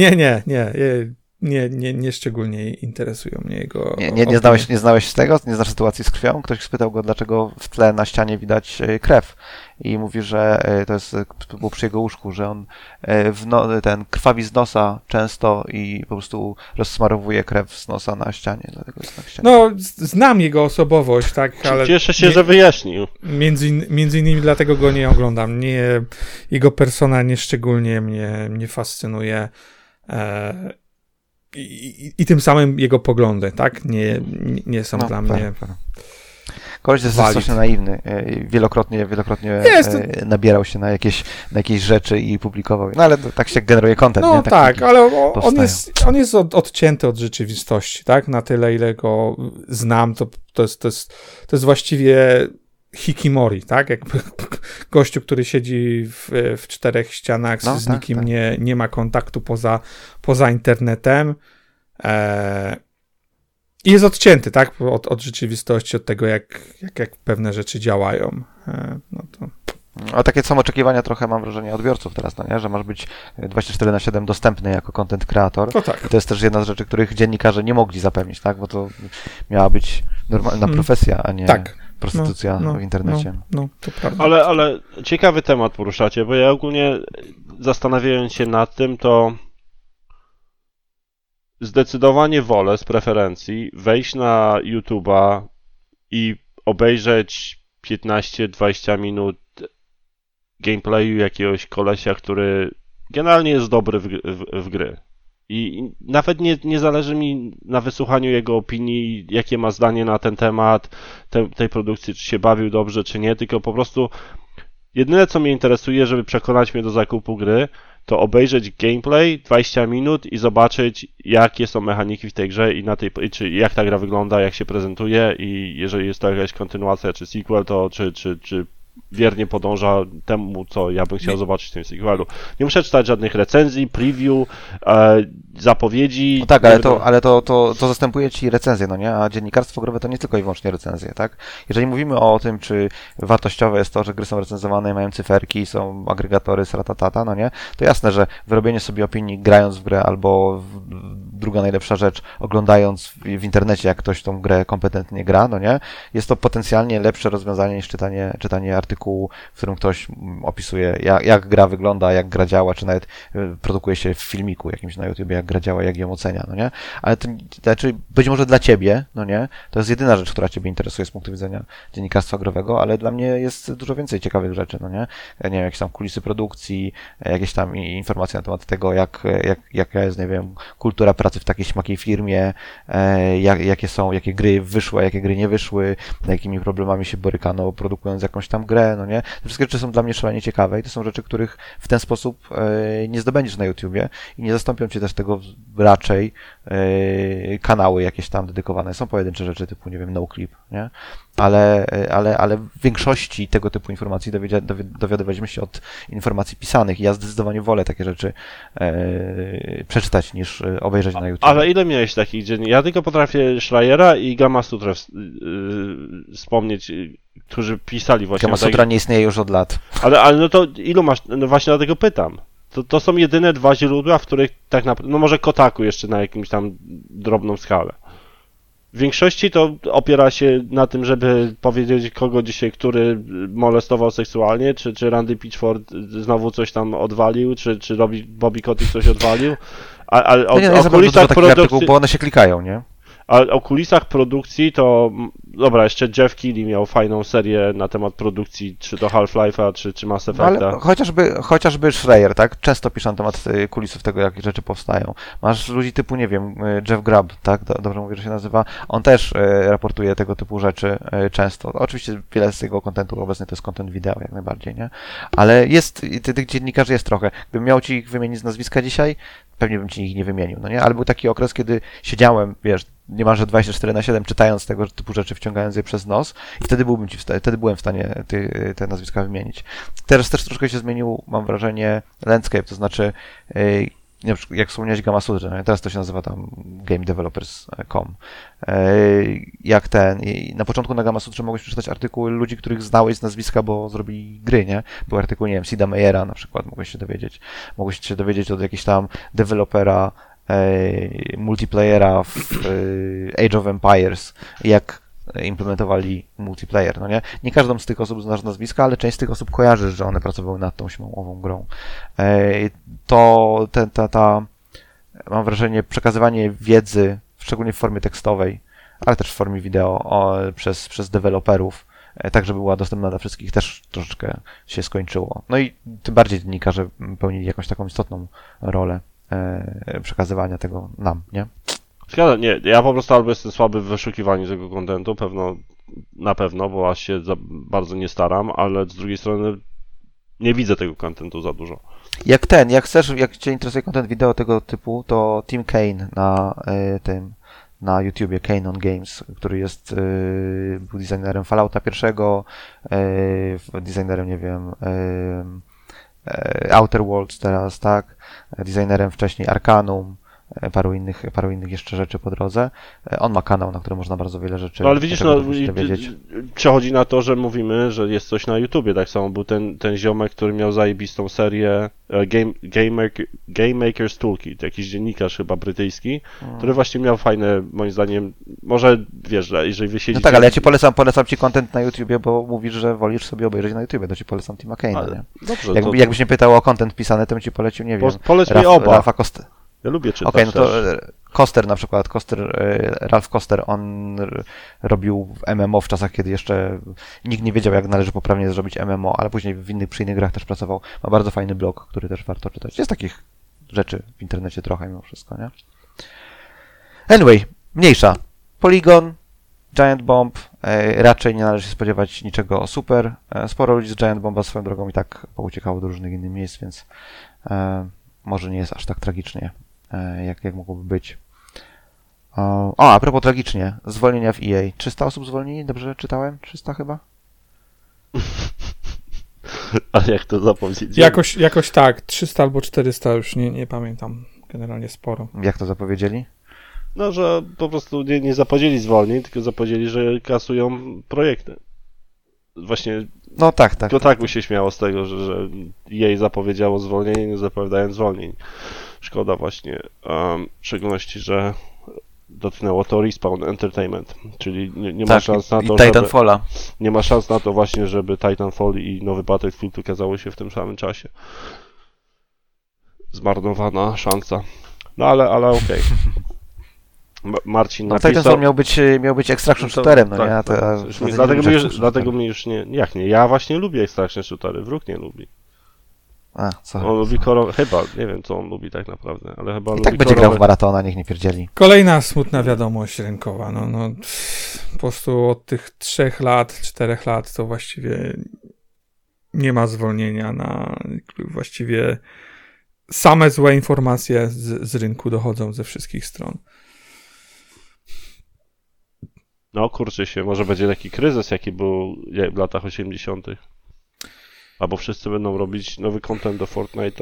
Nie szczególnie interesują mnie jego... Nie znałeś z tego? Nie znasz sytuacji z krwią? Ktoś spytał go, dlaczego w tle na ścianie widać krew. I mówi, że to było przy jego łóżku, że on ten krwawi z nosa często i po prostu rozsmarowuje krew z nosa na ścianie. Dlatego jest na ścianie. No, znam jego osobowość, tak, ale... Cieszę się, że wyjaśnił. Między innymi dlatego go nie oglądam. Jego persona nieszczególnie mnie fascynuje. I tym samym jego poglądy, tak? Nie są dla mnie... Koleś jest strasznie naiwny. Wielokrotnie nabierał się na jakieś rzeczy i publikował. No ale tak się generuje content. No nie? tak, ale on jest odcięty od rzeczywistości, tak? Na tyle, ile go znam, to jest właściwie hikikomori, tak? Jakby gościu, który siedzi w czterech ścianach, z nikim nie ma kontaktu poza internetem. I jest odcięty, tak? Od rzeczywistości, od tego, jak pewne rzeczy działają. No to... A takie są oczekiwania trochę, mam wrażenie, odbiorców teraz, no nie? Że masz być 24/7 dostępny jako content creator. No tak. I to jest też jedna z rzeczy, których dziennikarze nie mogli zapewnić, tak? Bo to miała być normalna profesja, a nie prostytucja w internecie. No, to prawda. Ale ciekawy temat poruszacie, bo ja ogólnie zastanawiając się nad tym, to zdecydowanie wolę z preferencji wejść na YouTube'a i obejrzeć 15-20 minut gameplayu jakiegoś kolesia, który generalnie jest dobry w gry. I nawet nie zależy mi na wysłuchaniu jego opinii, jakie ma zdanie na ten temat, tej produkcji, czy się bawił dobrze, czy nie, tylko po prostu jedyne, co mnie interesuje, żeby przekonać mnie do zakupu gry, to obejrzeć gameplay 20 minut i zobaczyć, jakie są mechaniki w tej grze i czy jak ta gra wygląda, jak się prezentuje i jeżeli jest to jakaś kontynuacja czy sequel, to czy wiernie podąża temu, co ja bym chciał zobaczyć w tym sequelu. Nie muszę czytać żadnych recenzji, preview, zapowiedzi. No tak, ale to zastępuje ci recenzję, no nie? A dziennikarstwo growe to nie tylko i wyłącznie recenzje, tak? Jeżeli mówimy o tym, czy wartościowe jest to, że gry są recenzowane, mają cyferki, są agregatory, sratatata, no nie? To jasne, że wyrobienie sobie opinii grając w grę albo druga najlepsza rzecz, oglądając w internecie, jak ktoś tą grę kompetentnie gra, no nie? Jest to potencjalnie lepsze rozwiązanie niż czytanie artykułu, w którym ktoś opisuje, jak gra wygląda, jak gra działa, czy nawet produkuje się w filmiku jakimś na YouTube, jak gra działa, jak ją ocenia, no nie? Ale to znaczy, być może dla ciebie, no nie? To jest jedyna rzecz, która ciebie interesuje z punktu widzenia dziennikarstwa growego, ale dla mnie jest dużo więcej ciekawych rzeczy, no nie? Nie wiem, jakieś tam kulisy produkcji, jakieś tam informacje na temat tego, jaka jest, nie wiem, kultura pracy w takiej śmakiej firmie, jakie gry wyszły, jakie gry nie wyszły, z jakimi problemami się borykano, produkując jakąś tam grę, no nie? Te wszystkie rzeczy są dla mnie szalenie ciekawe i to są rzeczy, których w ten sposób nie zdobędziesz na YouTubie i nie zastąpią ci też tego raczej kanały jakieś tam dedykowane. Są pojedyncze rzeczy typu, nie wiem, NoClip, nie? Ale w większości tego typu informacji dowiadywaliśmy się od informacji pisanych i ja zdecydowanie wolę takie rzeczy przeczytać niż obejrzeć na YouTube. Ale ile miałeś takich dzienników? Ja tylko potrafię Schreiera i Gamma Sutra wspomnieć, którzy pisali właśnie... Gamma Sutra nie istnieje już od lat. Ale no to ilu masz? No właśnie dlatego pytam. To są jedyne dwa źródła, w których tak naprawdę... No może Kotaku jeszcze na jakimś tam drobną skalę. W większości to opiera się na tym, żeby powiedzieć, kogo dzisiaj, który molestował seksualnie, czy Randy Pitchford znowu coś tam odwalił, czy Bobby Kotick coś odwalił. No nie, jest za dużo takich artykułów, bo one się klikają, nie? A o kulisach produkcji to, dobra, jeszcze Jeff Keighley miał fajną serię na temat produkcji, czy to Half-Life'a, czy Mass No, Effecta. ale chociażby Schreier, tak? Często piszą na temat kulisów tego, jakie rzeczy powstają. Masz ludzi typu, nie wiem, Jeff Grubb, tak? Dobrze mówię, że się nazywa. On też raportuje tego typu rzeczy często. Oczywiście wiele z tego kontentu obecnie to jest content wideo, jak najbardziej, nie? Ale tych dziennikarzy jest trochę. Gdybym miał ci ich wymienić z nazwiska dzisiaj, pewnie bym ci ich nie wymienił, no nie? Ale był taki okres, kiedy siedziałem, wiesz, niemalże 24/7 czytając tego typu rzeczy, wciągając je przez nos i wtedy byłem w stanie te nazwiska wymienić. Teraz też troszkę się zmienił, mam wrażenie, landscape, to znaczy na przykład, jak wspomniałeś Gamasutrze, no teraz to się nazywa tam gamedevelopers.com. I na początku na Gamasutrze mogłeś przeczytać artykuły ludzi, których znałeś z nazwiska, bo zrobili gry, nie? Był artykuł, nie wiem, Sida Meyera na przykład, mogłeś się dowiedzieć od jakiegoś tam dewelopera multiplayera w Age of Empires, jak implementowali multiplayer, no nie? Nie każdą z tych osób znasz nazwiska, ale część z tych osób kojarzysz, że one pracowały nad tą ową grą. Mam wrażenie, przekazywanie wiedzy, szczególnie w formie tekstowej, ale też w formie wideo przez deweloperów, tak żeby była dostępna dla wszystkich, też troszeczkę się skończyło. No i tym bardziej dziennikarze pełnili jakąś taką istotną rolę przekazywania tego nam, nie? Zgadzam, nie, ja po prostu albo jestem słaby w wyszukiwaniu tego kontentu, na pewno, bo aż się bardzo nie staram, ale z drugiej strony nie widzę tego kontentu za dużo. Jak cię interesuje content wideo tego typu, to Tim Kaine na YouTubie, Kaine on Games, który był designerem Fallouta pierwszego, designerem, nie wiem, Outer Worlds teraz, tak, designerem wcześniej Arcanum, paru innych jeszcze rzeczy po drodze. On ma kanał, na którym można bardzo wiele rzeczy no, ale widzisz, dowiedzieć. Przechodzi na to, że mówimy, że jest coś na YouTubie, tak samo był ten ziomek, który miał zajebistą serię Game Maker's Toolkit, jakiś dziennikarz chyba brytyjski, który właśnie miał fajne, moim zdaniem, może wiesz, jeżeli wy siedzicie... No tak, ale ja ci polecam ci content na YouTubie, bo mówisz, że wolisz sobie obejrzeć na YouTubie, to ci polecam Tima Kane'a, nie? Dobrze, jakbyś mnie pytał o content pisany, to bym ci polecił, nie wiem, poleć mi oba. Ralfa Koster. Ja lubię czytać. Okej, no to Koster na przykład, Ralph Koster, on robił MMO w czasach, kiedy jeszcze nikt nie wiedział, jak należy poprawnie zrobić MMO, ale później przy innych grach też pracował. Ma bardzo fajny blog, który też warto czytać. Jest takich rzeczy w internecie trochę mimo wszystko, nie? Anyway, mniejsza. Polygon, Giant Bomb, raczej nie należy się spodziewać niczego super. Sporo ludzi z Giant Bomba swoją drogą i tak pouciekało do różnych innych miejsc, więc może nie jest aż tak tragicznie, jak mogłoby być. A propos tragicznie, zwolnienia w EA. 300 osób zwolnili? Dobrze czytałem? 300 chyba? A jak to zapowiedzieli? Jakoś tak, 300 albo 400, już nie pamiętam. Generalnie sporo. Jak to zapowiedzieli? No, że po prostu nie zapowiedzieli zwolnień, tylko zapowiedzieli, że kasują projekty. Właśnie no tak. Tylko tak by się śmiało z tego, że jej zapowiedziało zwolnienie, nie zapowiadając zwolnień. Szkoda właśnie, w szczególności, że dotknęło to Respawn Entertainment, czyli nie ma szans na to, Titanfalla. Nie ma szans na to właśnie, żeby Titanfall i nowy Battlefield ukazały się w tym samym czasie. Zmarnowana szansa. No ale okej. Marcin napisał... Titanfall miał być extraction shooterem, no tak, nie? Dlatego mi już nie... Jak nie? Ja właśnie lubię extraction shootery, wróg nie lubi. Co? On lubi chyba, nie wiem co on lubi tak naprawdę, ale chyba lubi tak będzie grał w maratona, niech nie pierdzieli. Kolejna smutna wiadomość rynkowa. Po prostu od tych 3 lat, 4 lat to właściwie nie ma zwolnienia właściwie same złe informacje z rynku dochodzą ze wszystkich stron. No kurczę się, może będzie taki kryzys, jaki był w latach 80. Albo wszyscy będą robić nowy content do Fortnite'a.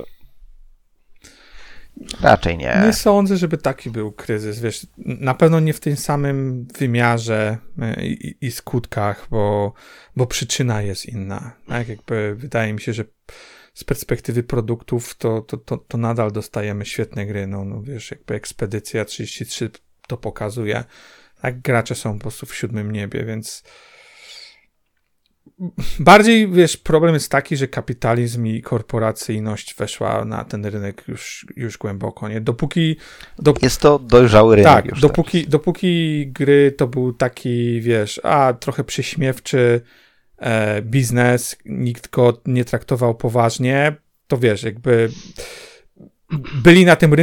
Raczej nie. Nie sądzę, żeby taki był kryzys, wiesz, na pewno nie w tym samym wymiarze i skutkach, bo przyczyna jest inna. Tak? Jakby wydaje mi się, że z perspektywy produktów to nadal dostajemy świetne gry. No wiesz, jakby Ekspedycja 33 to pokazuje. Tak, gracze są po prostu w 7. niebie, więc bardziej, wiesz, problem jest taki, że kapitalizm i korporacyjność weszła na ten rynek już głęboko, nie? Jest to dojrzały rynek tak, już. dopóki gry to był taki, wiesz, trochę przyśmiewczy biznes, nikt go nie traktował poważnie, to wiesz, jakby były na tym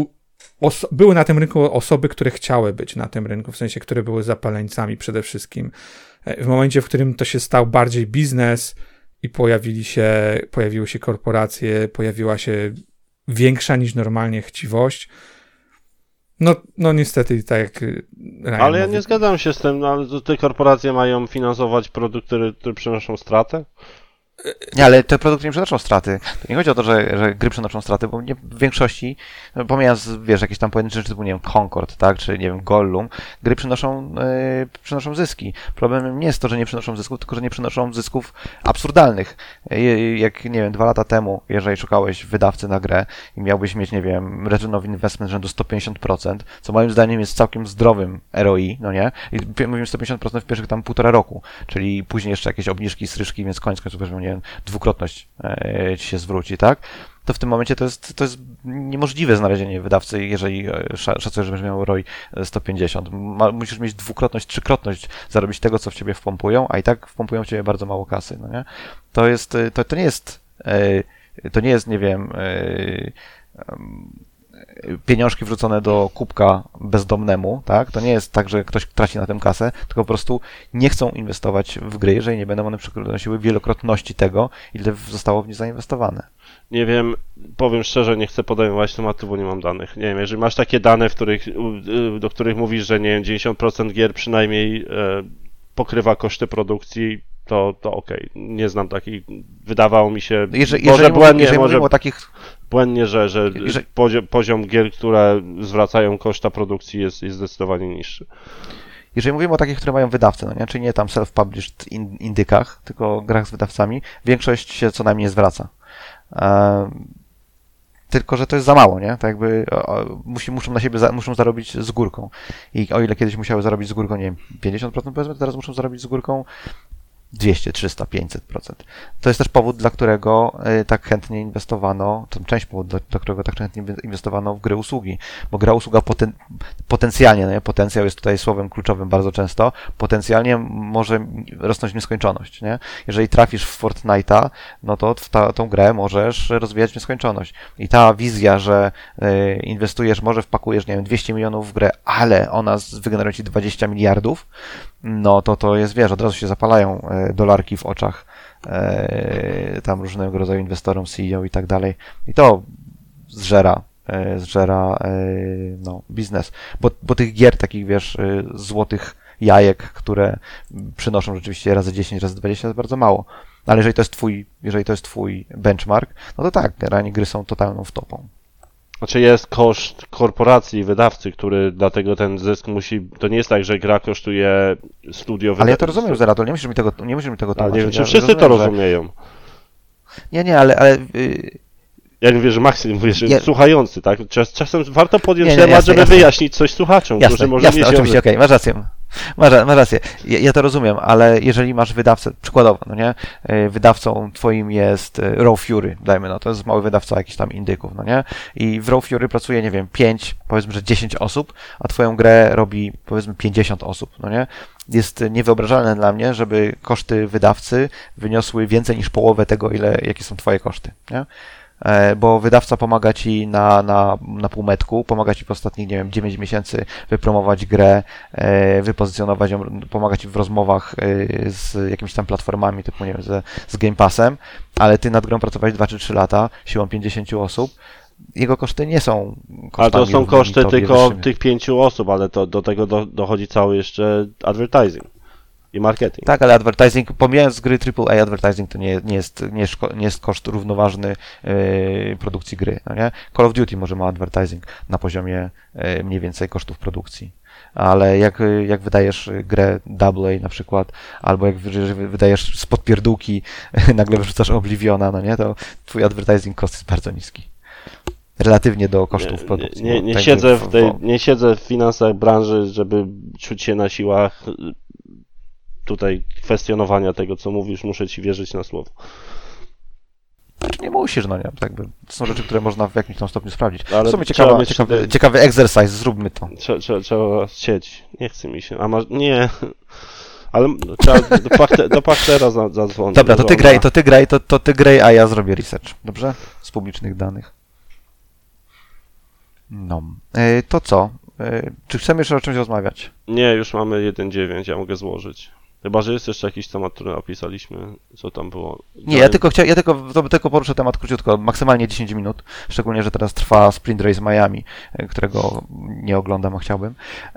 rynku osoby, które chciały być na tym rynku, w sensie, które były zapaleńcami przede wszystkim. W momencie, w którym to się stał bardziej biznes i pojawiły się korporacje, pojawiła się większa niż normalnie chciwość, no niestety, tak jak Ryan Ale ja mówi. nie zgadzam się z tym, no, ale te korporacje mają finansować produkty, które przynoszą stratę? Nie, ale te produkty nie przynoszą straty. To nie chodzi o to, że gry przynoszą straty, bo w większości, pomijając, wiesz, jakieś tam pojedyncze rzeczy typu, nie wiem, Concord, tak, czy, nie wiem, Gollum, gry przynoszą zyski. Problemem nie jest to, że nie przynoszą zysków, tylko że nie przynoszą zysków absurdalnych. Jak, nie wiem, 2 lata temu, jeżeli szukałeś wydawcy na grę i miałbyś mieć, nie wiem, return of investment rzędu 150%, co moim zdaniem jest całkiem zdrowym ROI, no nie? I mówimy 150% w pierwszych tam 1,5 roku, czyli później jeszcze jakieś obniżki, stryczki, więc koniec końców, nie wiem, dwukrotność ci się zwróci, tak? To w tym momencie to jest niemożliwe znalezienie wydawcy, jeżeli szacujesz, że będziesz miał ROI 150. Musisz mieć dwukrotność, trzykrotność zarobić tego, co w ciebie wpompują, a i tak wpompują w ciebie bardzo mało kasy, no nie? To nie jest, nie wiem, pieniążki wrzucone do kubka bezdomnemu, tak? To nie jest tak, że ktoś traci na tym kasę, tylko po prostu nie chcą inwestować w gry, jeżeli nie będą one przynosiły wielokrotności tego, ile zostało w nie zainwestowane. Nie wiem, powiem szczerze, nie chcę podejmować tematu, bo nie mam danych. Nie wiem, jeżeli masz takie dane, do których mówisz, że nie wiem, 90% gier przynajmniej pokrywa koszty produkcji, to okej. Nie znam takich. Wydawało mi się, jeżeli mówimy o takich... Błędnie, że poziom gier, które zwracają koszta produkcji jest zdecydowanie niższy. Jeżeli mówimy o takich, które mają wydawcę, no nie? Czyli nie tam self-published indykach, tylko grach z wydawcami, większość się co najmniej zwraca. Tylko że to jest za mało, nie? Tak jakby muszą zarobić z górką. I o ile kiedyś musiały zarobić z górką, nie wiem, 50%, powiedzmy, to teraz muszą zarobić z górką 200, 300, 500%. To jest też powód, dla którego tak chętnie inwestowano, to część powodów, dla którego tak chętnie inwestowano w gry usługi, bo gra usługa potencjalnie, no nie? Potencjał jest tutaj słowem kluczowym bardzo często, potencjalnie może rosnąć w nieskończoność, nie? Jeżeli trafisz w Fortnite'a, no to tą grę możesz rozwijać w nieskończoność. I ta wizja, że inwestujesz, może wpakujesz, nie wiem, 200 milionów w grę, ale ona wygeneruje ci 20 miliardów, no to jest, wiesz, od razu się zapalają dolarki w oczach tam różnego rodzaju inwestorom, CEO i tak dalej. I to zżera biznes. Bo tych gier takich, wiesz, złotych jajek, które przynoszą rzeczywiście razy 10, razy 20 jest bardzo mało. Ale jeżeli to jest twój benchmark, no to tak, generalnie gry są totalną wtopą. Znaczy jest koszt korporacji i wydawcy, który dlatego ten zysk musi... To nie jest tak, że gra kosztuje studio... Ale ja to rozumiem, Zeratul, nie musisz mi tego tłumaczyć. Ale nie wiem, czy wszyscy to rozumieją. Nie, ale... Jak wiesz, Maksym, mówisz, słuchający, tak? Czasem warto podjąć temat, jasne, żeby wyjaśnić coś słuchaczom, którzy może mieć... Oczywiście, okej, masz rację. Masz rację. Ja to rozumiem, ale jeżeli masz wydawcę, przykładowo, no nie? Wydawcą twoim jest Raw Fury, dajmy, no to jest mały wydawca jakichś tam indyków, no nie? I w Raw Fury pracuje, nie wiem, 5, powiedzmy, że 10 osób, a twoją grę robi, powiedzmy, 50 osób, no nie? Jest niewyobrażalne dla mnie, żeby koszty wydawcy wyniosły więcej niż połowę tego, jakie są twoje koszty, nie? Bo wydawca pomaga ci na półmetku, pomaga ci w ostatnich, nie wiem, 9 miesięcy wypromować grę, wypozycjonować ją, pomaga ci w rozmowach z jakimiś tam platformami, typu, nie wiem, z Game Passem, ale ty nad grą pracowałeś 2 czy 3 lata, siłą 50 osób, jego koszty nie są kosztami. Ale to są koszty tylko wyższymi. tych 5 osób, ale to do tego dochodzi cały jeszcze advertising i marketing. Tak, ale advertising, pomijając gry AAA, advertising to nie jest koszt równoważny produkcji gry. No nie? Call of Duty może ma advertising na poziomie mniej więcej kosztów produkcji. Ale jak wydajesz grę AA na przykład, albo jak wydajesz spod pierdółki, nagle wyrzucasz Obliviona, no nie, to twój advertising cost jest bardzo niski. Relatywnie do kosztów produkcji. Nie siedzę w finansach branży, żeby czuć się na siłach tutaj kwestionowania tego, co mówisz, muszę ci wierzyć na słowo. Nie musisz, no nie, tak by. To są rzeczy, które można w jakimś tam stopniu sprawdzić. Ale W sumie trzeba mieć ciekawy exercise, zróbmy to. Trzeba chcieć. Nie chce mi się. Nie. Ale trzeba do Pachtera zadzwonić. Dobra, to ty graj, a ja zrobię research. Dobrze? Z publicznych danych. No. To co? Czy chcemy jeszcze o czymś rozmawiać? Nie, już mamy 1.9, ja mogę złożyć. Chyba, że jest jeszcze jakiś temat, który napisaliśmy, co tam było. Nie, ja tylko poruszę temat króciutko, maksymalnie 10 minut, szczególnie, że teraz trwa Sprint Race Miami, którego nie oglądam, a chciałbym.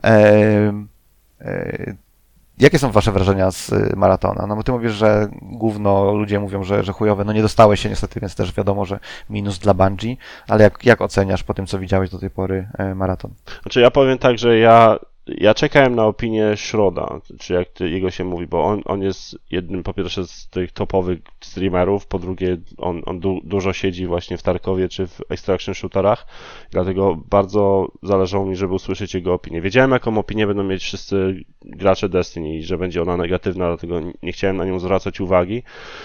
Jakie są wasze wrażenia z maratona? No bo ty mówisz, że gówno, ludzie mówią, że chujowe, no nie dostałeś się niestety, więc też wiadomo, że minus dla Bungie, ale jak oceniasz po tym, co widziałeś do tej pory maraton? Znaczy ja powiem tak, że ja czekałem na opinię Schroda, czy jak jego się mówi, bo on jest jednym, po pierwsze, z tych topowych streamerów, po drugie, on dużo siedzi właśnie w Tarkowie czy w Extraction Shooterach, dlatego bardzo zależało mi, żeby usłyszeć jego opinię. Wiedziałem, jaką opinię będą mieć wszyscy gracze Destiny i że będzie ona negatywna, dlatego nie chciałem na nią zwracać uwagi,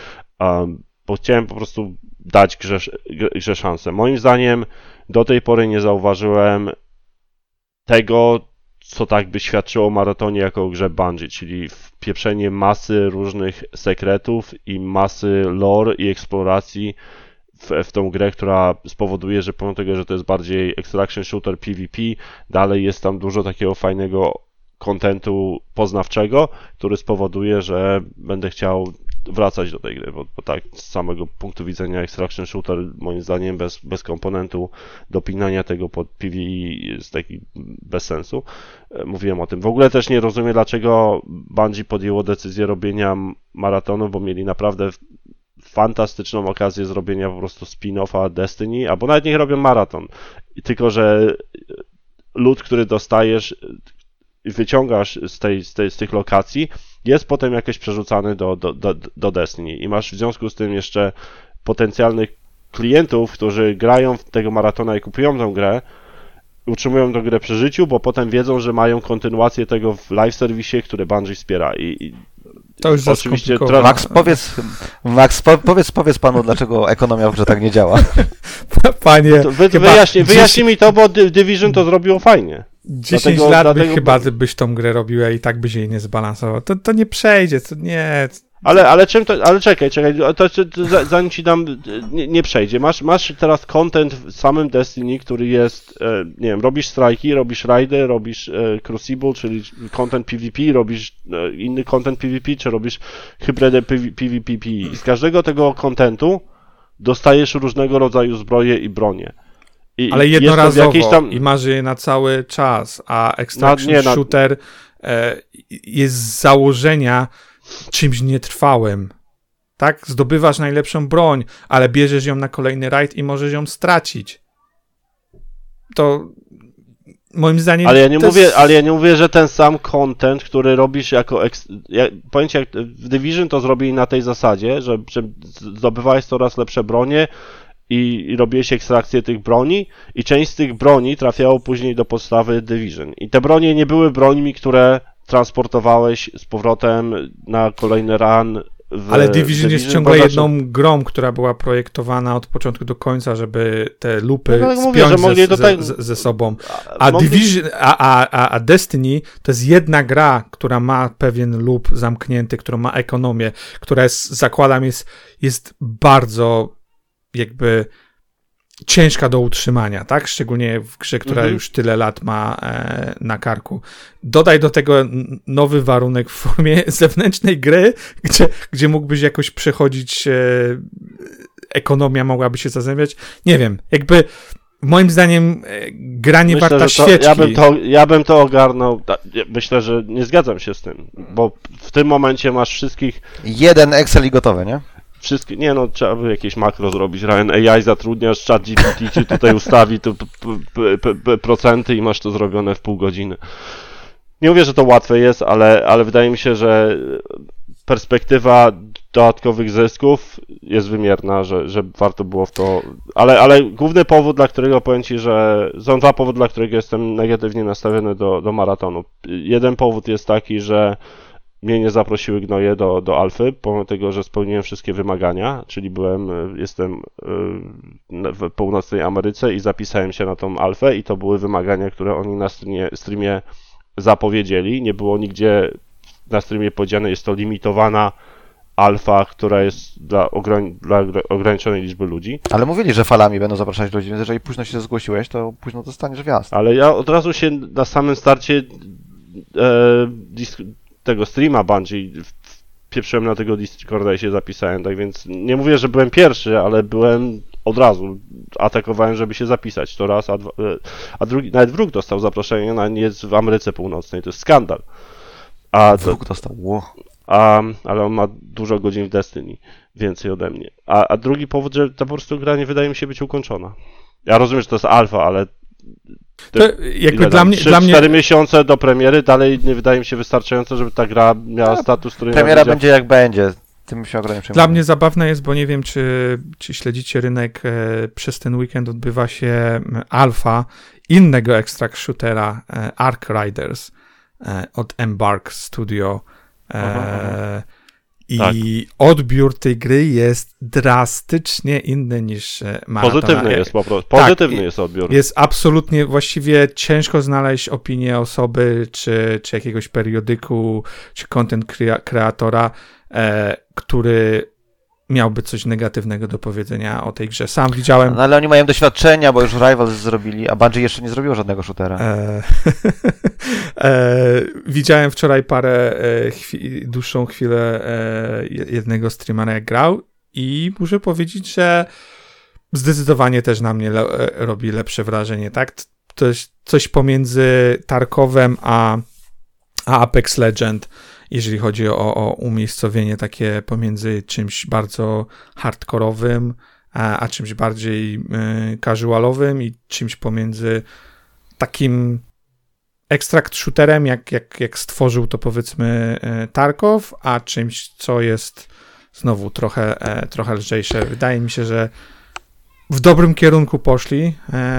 bo chciałem po prostu dać grze szansę. Moim zdaniem do tej pory nie zauważyłem tego, co tak by świadczyło o maratonie jako o grze Bungie, czyli wpieprzenie masy różnych sekretów i masy lore i eksploracji w tą grę, która spowoduje, że pomimo tego, że to jest bardziej extraction shooter PvP, dalej jest tam dużo takiego fajnego kontentu poznawczego, który spowoduje, że będę chciał wracać do tej gry, bo tak z samego punktu widzenia extraction shooter moim zdaniem bez komponentu dopinania tego pod PvE jest taki bez sensu. Mówiłem o tym. W ogóle też nie rozumiem, dlaczego Bungie podjęło decyzję robienia maratonu, bo mieli naprawdę fantastyczną okazję zrobienia po prostu spin-offa Destiny, albo nawet niech robią maraton. Tylko że loot, który dostajesz, wyciągasz z tych lokacji, jest potem jakoś przerzucany do Destiny i masz w związku z tym jeszcze potencjalnych klientów, którzy grają w tego maratona i kupują tę grę, utrzymują tę grę przy życiu, bo potem wiedzą, że mają kontynuację tego w live serwisie, które Bungie wspiera i to już oczywiście Max, powiedz panu, dlaczego ekonomia w grze tak nie działa. Panie, wyjaśnij mi to, bo Division to zrobiło fajnie. 10 lat chyba byś tą grę robił, a i tak byś jej nie zbalansował. To nie przejdzie, to nie... Ale czekaj, zanim ci dam, nie przejdzie. Masz teraz content w samym Destiny, który jest, nie wiem, robisz strajki, robisz raidy, robisz Crucible, czyli content PvP, robisz inny content PvP, czy robisz hybrydę PvP. I z każdego tego contentu dostajesz różnego rodzaju zbroje i bronie. Ale jednorazowo i masz je na cały czas, a Extraction Shooter jest z założenia czymś nietrwałym, tak? Zdobywasz najlepszą broń, ale bierzesz ją na kolejny raid i możesz ją stracić. To moim zdaniem... Ale ja nie mówię, że ten sam content, który robisz jako... Powiem ci, jak w Division to zrobili na tej zasadzie, że zdobywałeś coraz lepsze bronie i robiłeś ekstrakcję tych broni i część z tych broni trafiało później do podstawy Division. I te bronie nie były brońmi, które transportowałeś z powrotem na kolejny run. Ale Division jest ciągle jedną grą, która była projektowana od początku do końca, żeby te lupy spiąć ze sobą. A Destiny to jest jedna gra, która ma pewien loop zamknięty, która ma ekonomię, która zakładam jest bardzo jakby ciężka do utrzymania, tak? Szczególnie w grze, która już tyle lat ma na karku. Dodaj do tego nowy warunek w formie zewnętrznej gry, gdzie mógłbyś jakoś przechodzić, ekonomia mogłaby się zazębiać. Nie wiem, jakby moim zdaniem gra nie warta świeczki. Ja bym to ogarnął. Myślę, że nie zgadzam się z tym, bo w tym momencie masz wszystkich... Jeden Excel i gotowe, nie? Wszystkie, trzeba by jakieś makro zrobić. Ryan AI zatrudniasz, ChatGPT ci tutaj ustawi procenty i masz to zrobione w pół godziny. Nie mówię, że to łatwe jest, ale wydaje mi się, że perspektywa dodatkowych zysków jest wymierna, że warto było w to... Ale główny powód, dla którego powiem ci, że są dwa powody, dla którego jestem negatywnie nastawiony do maratonu. Jeden powód jest taki, że mnie nie zaprosiły gnoje do alfy, pomimo tego, że spełniłem wszystkie wymagania, czyli jestem w północnej Ameryce i zapisałem się na tą alfę i to były wymagania, które oni na streamie zapowiedzieli. Nie było nigdzie na streamie powiedziane, jest to limitowana alfa, która jest dla ograniczonej liczby ludzi. Ale mówili, że falami będą zapraszać ludzi, więc jeżeli późno się zgłosiłeś, to późno dostaniesz wjazd. Ale ja od razu się na samym starcie tego streama Bungie wpieprzyłem na tego Discorda i się zapisałem, tak więc nie mówię, że byłem pierwszy, ale byłem od razu, atakowałem, żeby się zapisać, to raz, a drugi, nawet wróg dostał zaproszenie, jest w Ameryce Północnej, to jest skandal. Wróg dostał, ale on ma dużo godzin w Destiny, więcej ode mnie. A drugi powód, że ta po prostu gra nie wydaje mi się być ukończona. Ja rozumiem, że to jest alfa, ale to jakby dla mnie 4 miesiące do premiery, dalej nie wydaje mi się wystarczająco, żeby ta gra miała status, który premiera będzie jak będzie. Tym się ograniczymy. Dla mnie zabawne jest, bo nie wiem, czy śledzicie rynek, przez ten weekend odbywa się alfa innego extract shootera, Ark Riders od Embark Studio. I tak. Odbiór tej gry jest drastycznie inny niż Maratona. Pozytywny jest po prostu. Pozytywny jest odbiór. Jest absolutnie, właściwie ciężko znaleźć opinię osoby, czy jakiegoś periodyku, czy content kreatora, który miałby coś negatywnego do powiedzenia o tej grze. Sam widziałem... No ale oni mają doświadczenia, bo już Rivals zrobili, a Bungie jeszcze nie zrobiło żadnego shootera. Widziałem wczoraj dłuższą chwilę jednego streamera, jak grał i muszę powiedzieć, że zdecydowanie też na mnie robi lepsze wrażenie, tak? To jest coś pomiędzy Tarkowem a Apex Legend, jeżeli chodzi o umiejscowienie takie pomiędzy czymś bardzo hardkorowym, a czymś bardziej casualowym i czymś pomiędzy takim extract shooterem, jak stworzył to powiedzmy Tarkov, a czymś, co jest znowu trochę lżejsze. Wydaje mi się, że w dobrym kierunku poszli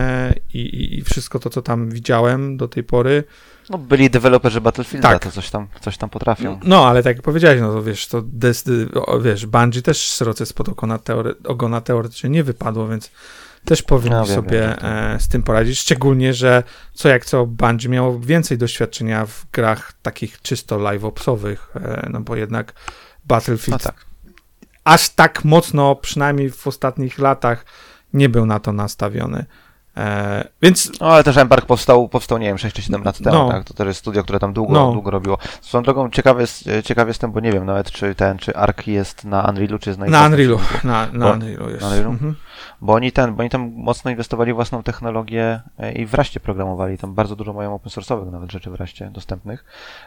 i wszystko to, co tam widziałem do tej pory. No byli deweloperzy Battlefielda, tak. To coś tam potrafią. No, ale tak jak powiedziałeś, no to wiesz, Bungie też sroce spod ogona teoretycznie nie wypadło, więc też powinni sobie z tym poradzić, szczególnie, że co Bungie miało więcej doświadczenia w grach takich czysto live-opsowych, no bo jednak Battlefield aż tak mocno, przynajmniej w ostatnich latach, nie był na to nastawiony. Więc... No, ale też Embark powstał, nie wiem, 6 czy 7 lat temu, tak? To też jest studio, które tam długo robiło. Swoją drogą ciekaw jestem, bo nie wiem nawet, czy Ark jest na Unrealu, czy jest na Na Unrealu, na Unrealu jest. Na Unrealu? Mhm. Bo oni tam mocno inwestowali w własną technologię i w Rushcie programowali. Tam bardzo dużo mają open source'owych nawet rzeczy w Rushcie dostępnych,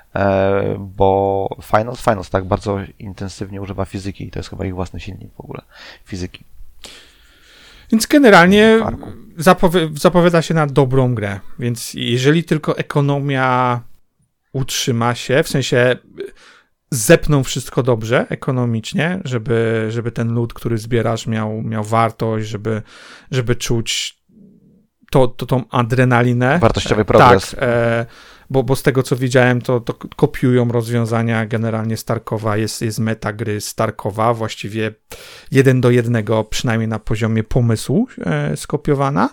bo Finals tak bardzo intensywnie używa fizyki i to jest chyba ich własny silnik w ogóle, fizyki. Więc generalnie zapowiada się na dobrą grę, więc jeżeli tylko ekonomia utrzyma się, w sensie zepną wszystko dobrze ekonomicznie, żeby ten loot, który zbierasz, miał wartość, żeby czuć tą adrenalinę. Wartościowy progres. Tak, bo z tego, co widziałem, to kopiują rozwiązania generalnie z Tarkowa, jest meta gry z Tarkowa, właściwie 1:1, przynajmniej na poziomie pomysłu skopiowana.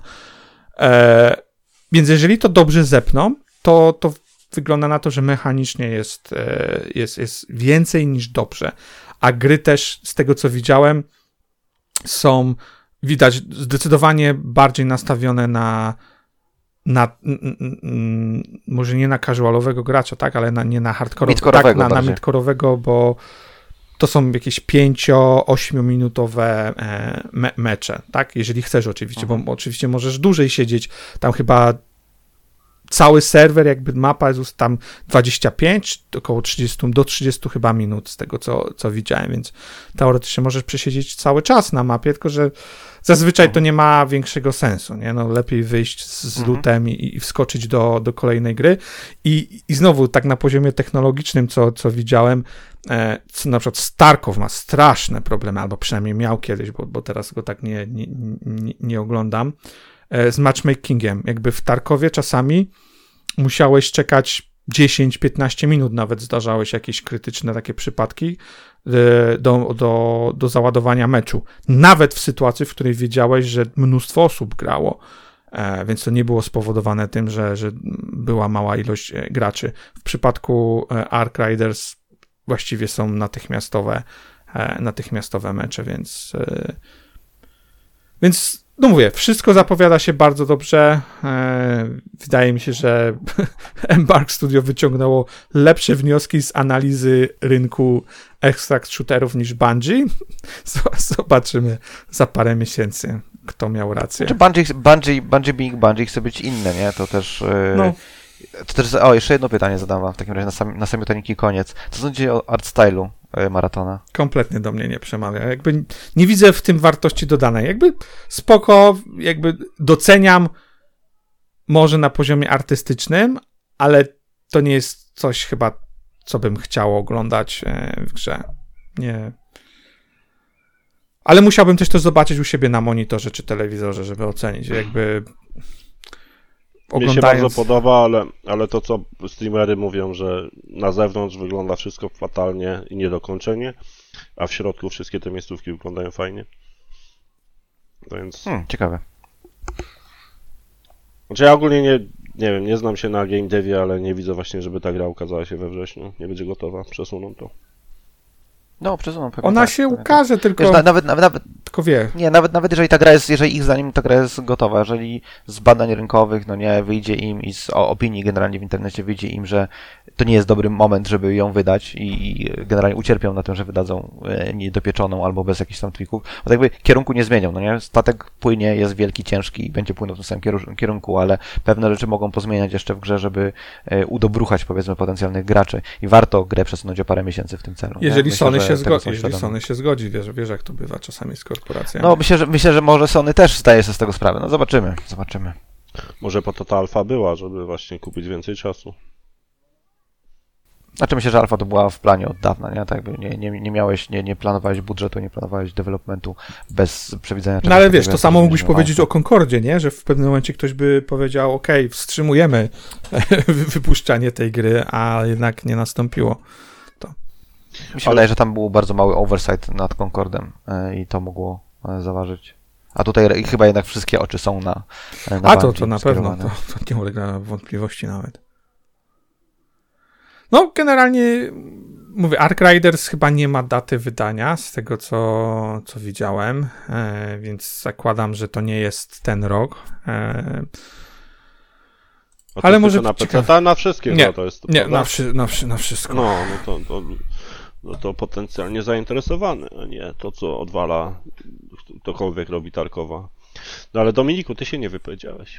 Więc jeżeli to dobrze zepną, to wygląda na to, że mechanicznie jest więcej niż dobrze. A gry też, z tego co widziałem, są, widać, zdecydowanie bardziej nastawione na może nie na casualowego gracza, tak, ale nie na hardkorowego, tak, na midkorowego, bo to są jakieś 5-8 minutowe mecze, tak, jeżeli chcesz oczywiście, bo oczywiście możesz dłużej siedzieć, tam chyba cały serwer, jakby mapa jest tam 25, około 30 chyba minut z tego, co widziałem, więc teoretycznie możesz przesiedzieć cały czas na mapie, tylko że zazwyczaj to nie ma większego sensu, nie? No lepiej wyjść z lootem i wskoczyć do kolejnej gry i znowu tak na poziomie technologicznym, co widziałem, na przykład Tarkov ma straszne problemy, albo przynajmniej miał kiedyś, bo teraz go tak nie oglądam, z matchmakingiem. Jakby w Tarkowie czasami musiałeś czekać 10-15 minut nawet zdarzały się jakieś krytyczne takie przypadki do załadowania meczu. Nawet w sytuacji, w której wiedziałeś, że mnóstwo osób grało. Więc to nie było spowodowane tym, że była mała ilość graczy. W przypadku Ark Riders właściwie są natychmiastowe mecze, więc no mówię, wszystko zapowiada się bardzo dobrze. Wydaje mi się, że Embark Studio wyciągnęło lepsze wnioski z analizy rynku extract shooterów niż Bungie. Zobaczymy za parę miesięcy, kto miał rację. Bungie being Bungie chce być inne, nie? To też... No. Jeszcze jedno pytanie zadam wam w takim razie na samiuteńki koniec. Co sądzicie o art stylu Maratona? Kompletnie do mnie nie przemawia. Jakby nie widzę w tym wartości dodanej. Jakby spoko, jakby doceniam może na poziomie artystycznym, ale to nie jest coś chyba, co bym chciał oglądać w grze. Nie. Ale musiałbym też to zobaczyć u siebie na monitorze czy telewizorze, żeby ocenić. Jakby Mnie się bardzo podoba, ale to, co streamery mówią, że na zewnątrz wygląda wszystko fatalnie i niedokończenie, a w środku wszystkie te miejscówki wyglądają fajnie. Więc... Ciekawe. Znaczy ja ogólnie nie wiem, nie znam się na game devie, ale nie widzę właśnie, żeby ta gra ukazała się we wrześniu. Nie będzie gotowa, przesuną to. No, przesuną pewnie. Ona się ukaże, tylko... Wiesz, nawet tylko wie. Nie, nawet jeżeli jeżeli ich zdaniem ta gra jest gotowa, jeżeli z badań rynkowych, no nie, wyjdzie im i z opinii generalnie w internecie wyjdzie im, że to nie jest dobry moment, żeby ją wydać i generalnie ucierpią na tym, że wydadzą niedopieczoną albo bez jakichś tam tweaków, bo tak jakby kierunku nie zmienią, no nie? Statek płynie, jest wielki, ciężki i będzie płynął w tym samym kierunku, ale pewne rzeczy mogą pozmieniać jeszcze w grze, żeby udobruchać, powiedzmy, potencjalnych graczy i warto grę przesunąć o parę miesięcy w tym celu. Jeżeli Sony się zgodzi, wiesz jak to bywa czasami z korporacjami. No myślę, że może Sony też zdaje sobie z tego sprawę. No zobaczymy. Może po to ta alfa była, żeby właśnie kupić więcej czasu. Znaczy myślę, że alfa to była w planie od dawna, nie? Tak jakby nie planowałeś budżetu, nie planowałeś developmentu bez przewidzenia czegoś. No ale wiesz, to samo mógłbyś powiedzieć o Concordzie, nie? Że w pewnym momencie ktoś by powiedział, okej, wstrzymujemy wypuszczanie tej gry, a jednak nie nastąpiło. Mi się wydaje, że tam był bardzo mały oversight nad Concordem i to mogło zaważyć. A tutaj chyba jednak wszystkie oczy są na to na pewno, to nie ulega wątpliwości nawet. No, generalnie mówię, Ark Riders chyba nie ma daty wydania, z tego co widziałem, więc zakładam, że to nie jest ten rok. Ale może na PC, na wszystkie nie, to jest. Nie, na wszystko. No to potencjalnie zainteresowany, a nie to, co odwala ktokolwiek robi Tarkowa. No ale Dominiku, ty się nie wypowiedziałeś.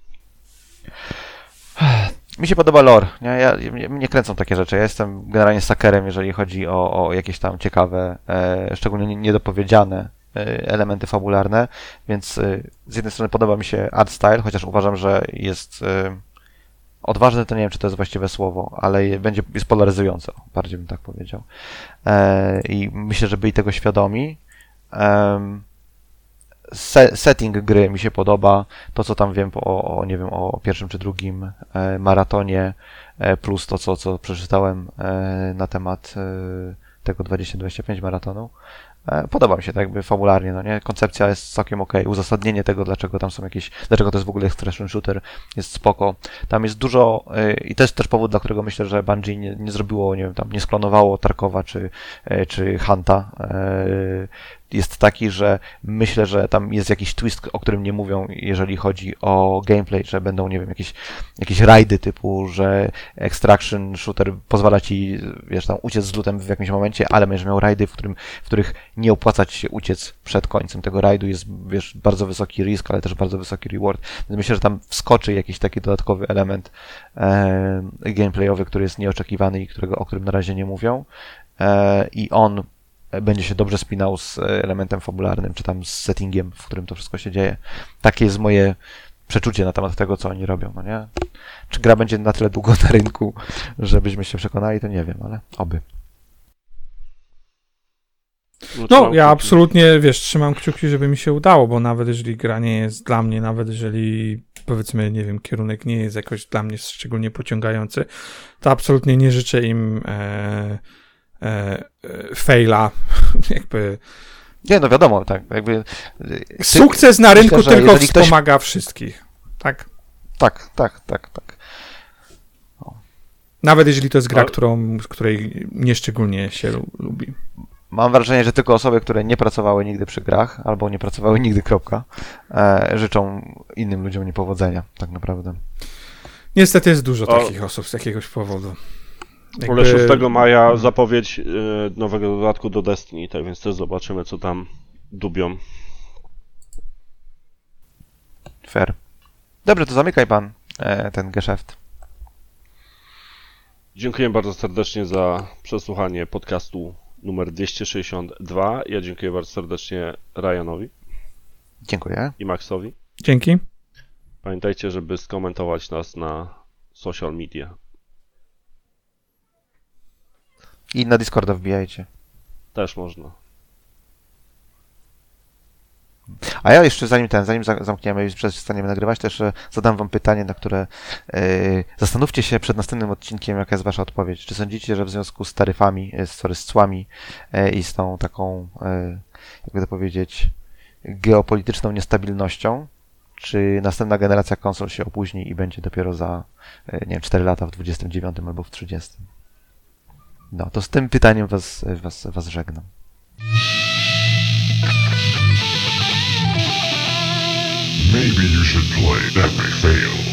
Mi się podoba lore. Mnie kręcą takie rzeczy. Ja jestem generalnie suckerem, jeżeli chodzi o jakieś tam ciekawe, szczególnie niedopowiedziane elementy fabularne, więc z jednej strony podoba mi się art style, chociaż uważam, że jest odważny, to nie wiem, czy to jest właściwe słowo, ale jest polaryzujące, bardziej bym tak powiedział. I myślę, że byli tego świadomi. Setting gry mi się podoba, to co tam wiem o pierwszym czy drugim maratonie, plus to co przeczytałem na temat tego 2025 maratonu. Podoba mi się tak jakby fabularnie, no nie? Koncepcja jest całkiem okej. Uzasadnienie tego, dlaczego tam są dlaczego to jest w ogóle extraction shooter, jest spoko. Tam jest dużo i to jest też powód, dla którego myślę, że Bungie nie zrobiło, nie wiem, tam nie sklonowało Tarkowa czy Hunta. Jest taki, że myślę, że tam jest jakiś twist, o którym nie mówią, jeżeli chodzi o gameplay, że będą, nie wiem, jakieś rajdy typu, że extraction shooter pozwala ci, wiesz, tam uciec z lootem w jakimś momencie, ale będziesz miał rajdy, w których nie opłaca ci się uciec przed końcem tego rajdu. Jest, wiesz, bardzo wysoki risk, ale też bardzo wysoki reward. Więc myślę, że tam wskoczy jakiś taki dodatkowy element gameplayowy, który jest nieoczekiwany i o którym na razie nie mówią. I on będzie się dobrze spinał z elementem fabularnym, czy tam z settingiem, w którym to wszystko się dzieje. Takie jest moje przeczucie na temat tego, co oni robią, no nie? Czy gra będzie na tyle długo na rynku, żebyśmy się przekonali, to nie wiem, ale oby. No, ja absolutnie, wiesz, trzymam kciuki, żeby mi się udało, bo nawet jeżeli gra nie jest dla mnie, nawet jeżeli, powiedzmy, nie wiem, kierunek nie jest jakoś dla mnie szczególnie pociągający, to absolutnie nie życzę im faila, jakby... Nie, no wiadomo, tak, jakby... Sukces na rynku myślę, że tylko jeżeli wspomaga wszystkich, tak? Tak. Nawet jeżeli to jest gra, której nieszczególnie się lubi. Mam wrażenie, że tylko osoby, które nie pracowały nigdy przy grach, albo nie pracowały nigdy, życzą innym ludziom niepowodzenia, tak naprawdę. Niestety jest dużo takich osób z jakiegoś powodu. Ale 6 maja zapowiedź nowego dodatku do Destiny, tak więc też zobaczymy, co tam dubią. Fair. Dobrze, to zamykaj pan ten geszeft. Dziękuję bardzo serdecznie za przesłuchanie podcastu numer 262. Ja dziękuję bardzo serdecznie Ryanowi. Dziękuję. I Maxowi. Dzięki. Pamiętajcie, żeby skomentować nas na social media. I na Discorda wbijajcie. Też można. A ja jeszcze zanim zamkniemy i przestaniemy nagrywać, to jeszcze zadam wam pytanie, na które zastanówcie się przed następnym odcinkiem, jaka jest wasza odpowiedź. Czy sądzicie, że w związku z taryfami, z cłami i z tą taką, jakby to powiedzieć, geopolityczną niestabilnością, czy następna generacja konsol się opóźni i będzie dopiero za, nie wiem, 4 lata w 29 albo w 30? No, to z tym pytaniem was żegnam. Maybe you should play Epic Fail.